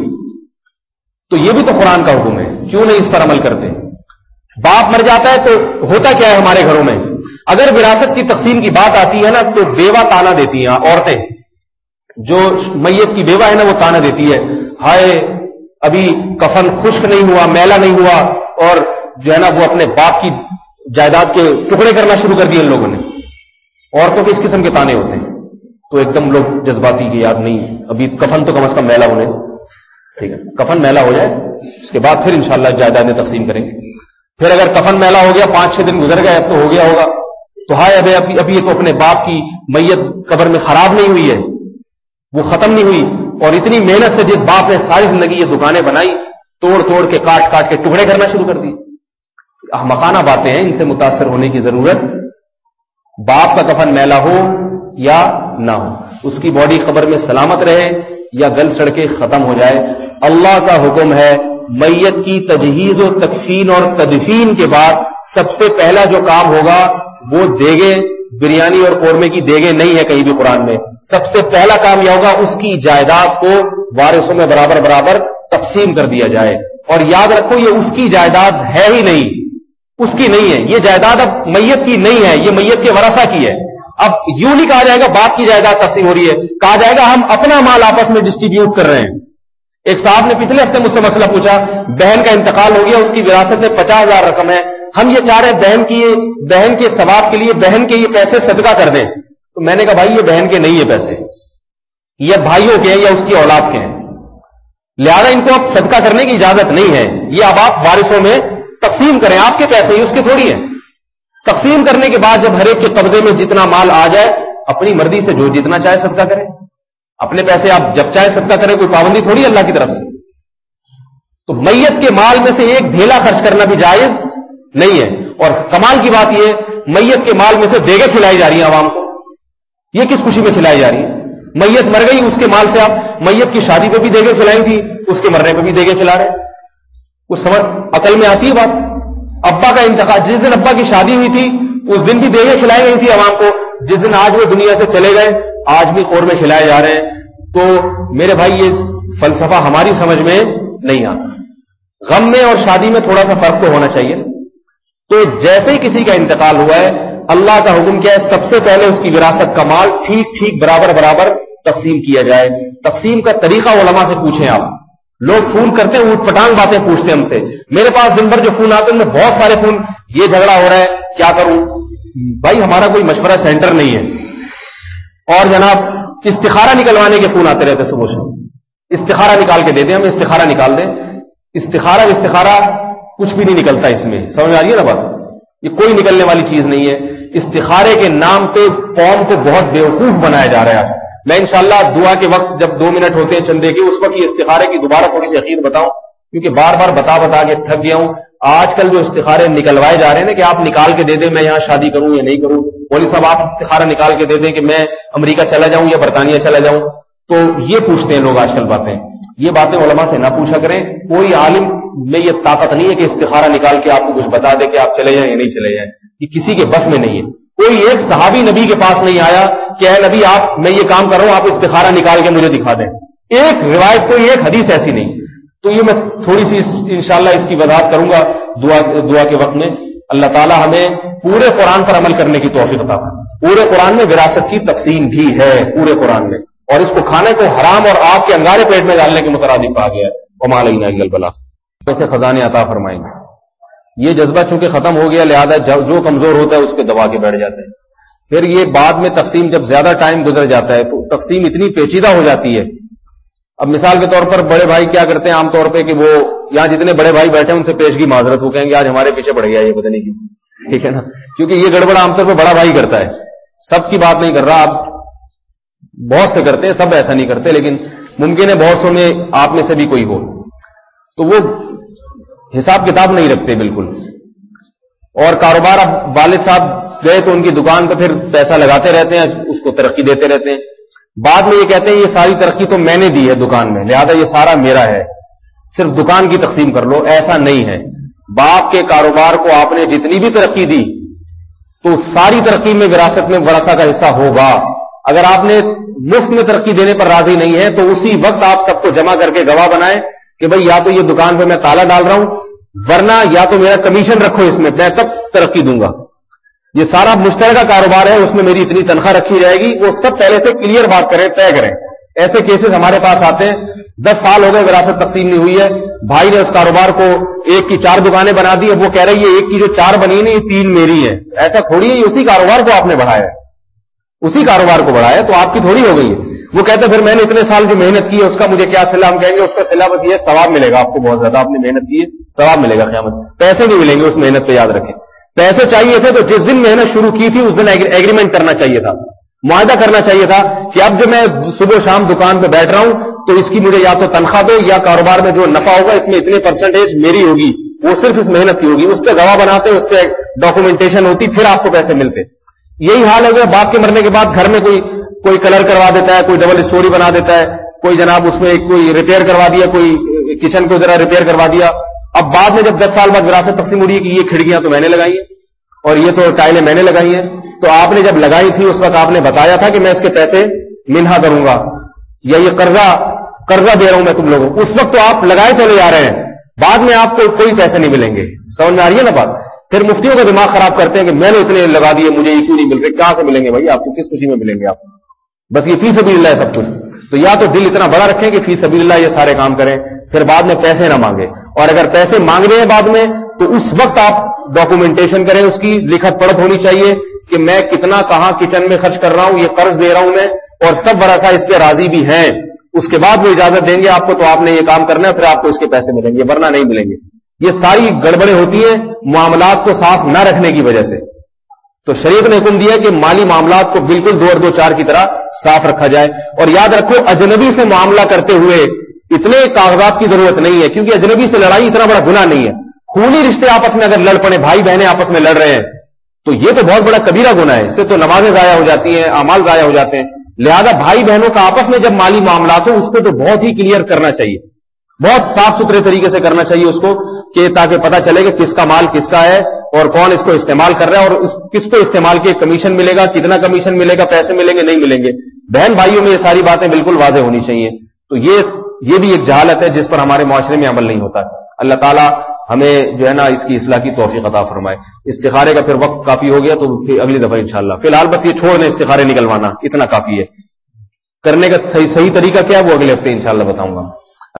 تو یہ بھی تو قرآن کا حکم ہے, کیوں نہیں اس پر عمل کرتے؟ باپ مر جاتا ہے تو ہوتا کیا ہے ہمارے گھروں میں, اگر وراثت کی تقسیم کی بات آتی ہے نا تو بیوہ تانا دیتی ہیں. عورتیں جو میت کی بیوہ ہے نا وہ تانا دیتی ہے, ہائے ابھی کفن خشک نہیں ہوا, میلا نہیں ہوا, اور جو ہے نا وہ اپنے باپ کی جائیداد کے ٹکڑے کرنا شروع کر دیے ان لوگوں نے. عورتوں کے اس قسم کے تانے ہوتے ہیں. تو ایک دم لوگ جذباتی کہ یار نہیں, ابھی کفن تو کم از کم میلا ہونے, ٹھیک ہے کفن میلا ہو جائے اس کے بعد پھر انشاءاللہ جائیدادیں تقسیم کریں گے. پھر اگر کفن میلا ہو گیا 5-6 دن گزر گئے اب تو ہو گیا ہوگا, تو ہائے ابھی یہ تو اپنے باپ کی میت قبر میں خراب نہیں ہوئی ہے, وہ ختم نہیں ہوئی, اور اتنی محنت سے جس باپ نے ساری زندگی یہ دکانیں بنائی توڑ توڑ کے کاٹ کاٹ کے ٹکڑے کرنا شروع کر دی. احمقانہ باتیں ہیں, ان سے متاثر ہونے کی ضرورت. باپ کا کفن میلا ہو یا نہ ہو, اس کی باڈی قبر میں سلامت رہے یا گل سڑ کے ختم ہو جائے, اللہ کا حکم ہے میت کی تجہیز و تکفین اور تدفین کے بعد سب سے پہلا جو کام ہوگا وہ دیگے, بریانی اور قورمے کی دیگے نہیں ہے کہیں بھی قرآن میں. سب سے پہلا کام یہ ہوگا اس کی جائیداد کو وارثوں میں برابر برابر تقسیم کر دیا جائے. اور یاد رکھو یہ اس کی جائیداد ہے ہی نہیں, اس کی نہیں ہے یہ جائیداد, اب میت کی نہیں ہے, یہ میت کے ورثہ کی ہے. اب یوں نہیں کہا جائے گا باپ کی جائیداد تقسیم ہو رہی ہے, کہا جائے گا ہم اپنا مال آپس میں ڈسٹریبیوٹ کر رہے ہیں. ایک صاحب نے پچھلے ہفتے مجھ سے مسئلہ پوچھا, بہن کا انتقال ہو گیا, اس کی وراثت میں 50,000 رقم ہے, ہم یہ چاہ رہے ہیں بہن کے ثواب کے لیے بہن کے یہ پیسے صدقہ کر دیں. تو میں نے کہا بھائی یہ بہن کے نہیں ہے پیسے, یہ بھائیوں کے ہیں یا اس کی اولاد کے ہیں, لہذا ان کو اب صدقہ کرنے کی اجازت نہیں ہے. یہ اب آپ وارثوں میں تقسیم کریں, آپ کے پیسے ہی اس کے تھوڑی ہیں. تقسیم کرنے کے بعد جب ہر ایک کے قبضے میں جتنا مال آ جائے اپنی مرضی سے جو جتنا چاہے صدقہ کریں, اپنے پیسے آپ جب چاہے صدقہ کریں, کوئی پابندی تھوڑی اللہ کی طرف سے. تو میت کے مال میں سے ایک ڈھیلا خرچ کرنا بھی جائز نہیں ہے. اور کمال کی بات یہ ہے میت کے مال میں سے دیگیں کھلائی جا رہی ہیں عوام کو. یہ کس خوشی میں کھلائی جا رہی ہیں؟ میت مر گئی, اس کے مال سے آپ میت کی شادی پہ بھی دیگیں کھلائی تھی, اس کے مرنے پہ بھی دیگیں کھلا رہے ہیں. کچھ سمجھ عقل میں آتی ہے بات؟ ابا کا انتقال, جس دن ابا کی شادی ہوئی تھی اس دن بھی دیگیں کھلائی گئی تھی عوام کو, جس دن آج وہ دنیا سے چلے گئے آج بھی قورمے کھلائے جا رہے ہیں. تو میرے بھائی یہ فلسفہ ہماری سمجھ میں نہیں آتا. غم میں اور شادی میں تھوڑا سا فرق تو ہونا چاہیے. تو جیسے ہی کسی کا انتقال ہوا ہے اللہ کا حکم کیا ہے, سب سے پہلے اس کی وراثت کا مال ٹھیک ٹھیک برابر برابر تقسیم کیا جائے. تقسیم کا طریقہ علماء سے پوچھیں آپ. لوگ فون کرتے ہیں اوٹ پٹانگ باتیں پوچھتے ہیں ہم سے, میرے پاس دن بھر جو فون آتے ہیں ان میں بہت سارے فون, یہ جھگڑا ہو رہا ہے کیا کروں. بھائی ہمارا کوئی مشورہ سینٹر نہیں ہے, اور جناب استخارہ نکلوانے کے فون آتے رہتے صبح سے, استخارہ نکال کے دے دیں, ہمیں استخارہ نکال دیں. استخارہ کچھ بھی نہیں نکلتا اس میں, سمجھ میں آ رہی ہے نا بات؟ یہ کوئی نکلنے والی چیز نہیں ہے. استخارے کے نام پہ قوم کو بہت بیوقوف بنایا جا رہا ہے آج. میں انشاءاللہ دعا کے وقت جب 2 منٹ ہوتے ہیں چندے کے, اس وقت یہ استخارے کی دوبارہ تھوڑی سی عقید بتاؤں, کیونکہ بار بار بتا کے تھک گیا ہوں. آج کل جو استخارے نکلوائے جا رہے ہیں نا کہ آپ نکال کے دے دیں میں یہاں شادی کروں یا نہیں کروں, مولوی صاحب آپ استخارہ نکال کے دے دیں کہ میں امریکہ چلا جاؤں یا برطانیہ چلا جاؤں, تو یہ پوچھتے ہیں لوگ آج کل باتیں. یہ باتیں علماء سے نہ پوچھا کریں. کوئی عالم میں یہ طاقت نہیں ہے کہ استخارہ نکال کے آپ کو کچھ بتا دے کہ آپ چلے جائیں یا نہیں چلے جائیں, یہ کسی کے بس میں نہیں ہے. کوئی ایک صحابی نبی کے پاس نہیں آیا کہ اے نبی آپ, میں یہ کام کر رہا ہوں آپ استخارہ نکال کے مجھے دکھا دیں. ایک روایت, کوئی ایک حدیث ایسی نہیں. تو یہ میں تھوڑی سی انشاءاللہ اس کی وضاحت کروں گا دعا کے وقت میں. اللہ تعالی ہمیں پورے قرآن پر عمل کرنے کی توفیق عطا فرمائے. پورے قرآن میں وراثت کی تقسیم بھی ہے پورے قرآن میں, اور اس کو کھانے کو حرام اور آپ کے انگارے پیٹ میں ڈالنے کے مترادف کہا گیا ہے. وما علینا الا البلاغ. ایسے خزانے عطا فرمائیں گے. یہ جذبہ چونکہ ختم ہو گیا لہذا جو کمزور ہوتا ہے اس پہ دبا کے بیٹھ جاتے ہیں. پھر یہ بعد میں تقسیم جب زیادہ ٹائم گزر جاتا ہے تو تقسیم اتنی پیچیدہ ہو جاتی ہے. اب مثال کے طور پر بڑے بھائی کیا کرتے ہیں عام طور پہ کہ وہ یہاں جتنے بڑے بھائی بیٹھے ہیں ان سے پیشگی معذرت, وہ کہیں گے آج ہمارے پیچھے پڑ گیا یہ پتہ نہیں کیوں, ٹھیک ہے نا, کیونکہ یہ گڑبڑ عام طور پہ بڑا بھائی کرتا ہے. سب کی بات نہیں کر رہا, آپ بہت سے کرتے ہیں, سب ایسا نہیں کرتے, لیکن ممکن ہے بہت سو میں آپ میں سے بھی کوئی ہو. تو وہ حساب کتاب نہیں رکھتے بالکل, اور کاروبار اب والد صاحب گئے تو ان کی دکان پہ پھر پیسہ لگاتے رہتے ہیں, اس کو ترقی دیتے رہتے ہیں. بعد میں یہ کہتے ہیں یہ ساری ترقی تو میں نے دی ہے دکان میں, لہذا یہ سارا میرا ہے, صرف دکان کی تقسیم کر لو. ایسا نہیں ہے. باپ کے کاروبار کو آپ نے جتنی بھی ترقی دی تو ساری ترقی میں وراثت میں ورثہ کا حصہ ہوگا. اگر آپ نے مفت میں ترقی دینے پر راضی نہیں ہے تو اسی وقت آپ سب کو جمع کر کے گواہ بنائیں کہ بھئی یا تو یہ دکان پہ میں تالا ڈال رہا ہوں, ورنہ یا تو میرا کمیشن رکھو اس میں تب ترقی دوں گا. یہ سارا مشترکہ کاروبار ہے, اس میں میری اتنی تنخواہ رکھی جائے گی. وہ سب پہلے سے کلیئر بات کریں, طے کریں. ایسے کیسز ہمارے پاس آتے ہیں, 10 سال ہو گئے وراثت تقسیم نہیں ہوئی ہے, بھائی نے اس کاروبار کو ایک کی 4 دکانیں بنا دی, اب وہ کہہ رہی ہے ایک کی جو 4 بنی نا یہ 3 میری ہیں. ایسا تھوڑی ہے, اسی کاروبار کو آپ نے بڑھایا ہے, اسی کاروبار کو بڑھایا تو آپ کی تھوڑی ہو گئی ہے. وہ کہتے ہیں پھر میں نے اتنے سال جو محنت کی ہے اس کا مجھے کیا صلہ. ہم کہیں گے اس کا صلہ بس یہ ثواب ملے گا آپ کو, بہت زیادہ آپ نے محنت کی ہے, ثواب ملے گا قیامت. پیسے نہیں ملیں گے اس محنت پہ, یاد رکھیں. پیسے چاہیے تھے تو جس دن محنت شروع کی تھی اس دن ایگریمنٹ کرنا چاہیے تھا, معاہدہ کرنا چاہیے تھا کہ اب جو میں صبح شام دکان پہ بیٹھ رہا ہوں تو اس کی مجھے یا تو تنخواہ دو یا کاروبار میں جو نفع ہوگا اس میں اتنے پرسنٹیج میری ہوگی, وہ صرف اس محنت کی ہوگی. اس پہ گواہ بناتے, اس پہ ڈاکومنٹیشن ہوتی, پھر آپ کو پیسے ملتے. یہی حال ہے کہ باپ کے مرنے کے بعد گھر میں کوئی کلر کروا دیتا ہے, کوئی ڈبل اسٹوری بنا دیتا ہے, کوئی جناب اس میں کوئی ریپیئر کروا دیا, کوئی کچن کو ذرا ریپیئر کروا دیا. اب بعد میں جب 10 سال بعد وراثت تقسیم ہو رہی ہے کہ یہ کھڑکیاں تو میں نے لگائی ہیں اور یہ تو ٹائلیں میں نے لگائی ہیں, تو آپ نے جب لگائی تھی اس وقت آپ نے بتایا تھا کہ میں اس کے پیسے منہا کروں گا یا یہ قرضہ دے رہا ہوں میں تم لوگوں کو. اس وقت تو آپ لگائے چلے جا رہے ہیں, بعد میں آپ کو کوئی پیسے نہیں ملیں گے. سمجھ میں آ رہی ہے نا بات؟ پھر مفتیوں کا دماغ خراب کرتے ہیں کہ میں نے اتنے لگا دیے, مجھے یہ کیوں نہیں مل رہے. کہاں سے ملیں گے بھائی آپ کو, کس خوشی میں ملیں گے آپ کو؟ بس یہ فی سبیل اللہ ہے سب کچھ. تو یا تو دل اتنا بڑا رکھیں کہ فی سبیل اللہ یہ سارے کام کریں, پھر بعد میں پیسے نہ مانگے. اور اگر پیسے مانگ رہے ہیں بعد میں تو اس وقت آپ ڈاکومنٹیشن کریں, اس کی لکھت پڑھت ہونی چاہیے کہ میں کتنا کہاں کچن میں خرچ کر رہا ہوں, یہ قرض دے رہا ہوں میں, اور سب ورثہ اس پہ راضی بھی ہیں. اس کے بعد وہ اجازت دیں گے آپ کو تو آپ نے یہ کام کرنا ہے, پھر آپ کو اس کے پیسے ملیں گے, ورنہ نہیں ملیں گے. یہ ساری گڑبڑیں ہوتی ہیں معاملات کو صاف نہ رکھنے کی وجہ سے. تو شریعت نے حکم دیا کہ مالی معاملات کو بالکل 2 اور 2 4 کی طرح صاف رکھا جائے. اور یاد رکھو اجنبی سے معاملہ کرتے ہوئے اتنے کاغذات کی ضرورت نہیں ہے, کیونکہ اجنبی سے لڑائی اتنا بڑا گناہ نہیں ہے. خونی رشتے آپس میں اگر لڑ پڑے, بھائی بہنیں آپس میں لڑ رہے ہیں, تو یہ تو بہت بڑا کبیرہ گناہ ہے. اس سے تو نمازیں ضائع ہو جاتی ہیں, اعمال ضائع ہو جاتے ہیں. لہذا بھائی بہنوں کا آپس میں جب مالی معاملات ہو اس کو تو بہت ہی کلیئر کرنا چاہیے, بہت صاف ستھرے طریقے سے کرنا چاہیے اس کو, کہ تاکہ پتہ چلے کہ کس کا مال کس کا ہے اور کون اس کو استعمال کر رہا ہے, اور کس کو استعمال کے کمیشن ملے گا, کتنا کمیشن ملے گا, پیسے ملیں گے نہیں ملیں گے. بہن بھائیوں میں یہ ساری باتیں بالکل واضح ہونی چاہیے. تو یہ بھی ایک جہالت ہے جس پر ہمارے معاشرے میں عمل نہیں ہوتا. اللہ تعالیٰ ہمیں جو ہے نا اس کی اصلاح کی توفیق عطا فرمائے. استخارے کا پھر وقت کافی ہو گیا تو پھر اگلی دفعہ انشاءاللہ. فی الحال بس یہ چھوڑ دیں استخارے نکلوانا, اتنا کافی ہے. کرنے کا صحیح طریقہ کیا ہے وہ اگلے ہفتے انشاءاللہ بتاؤں گا.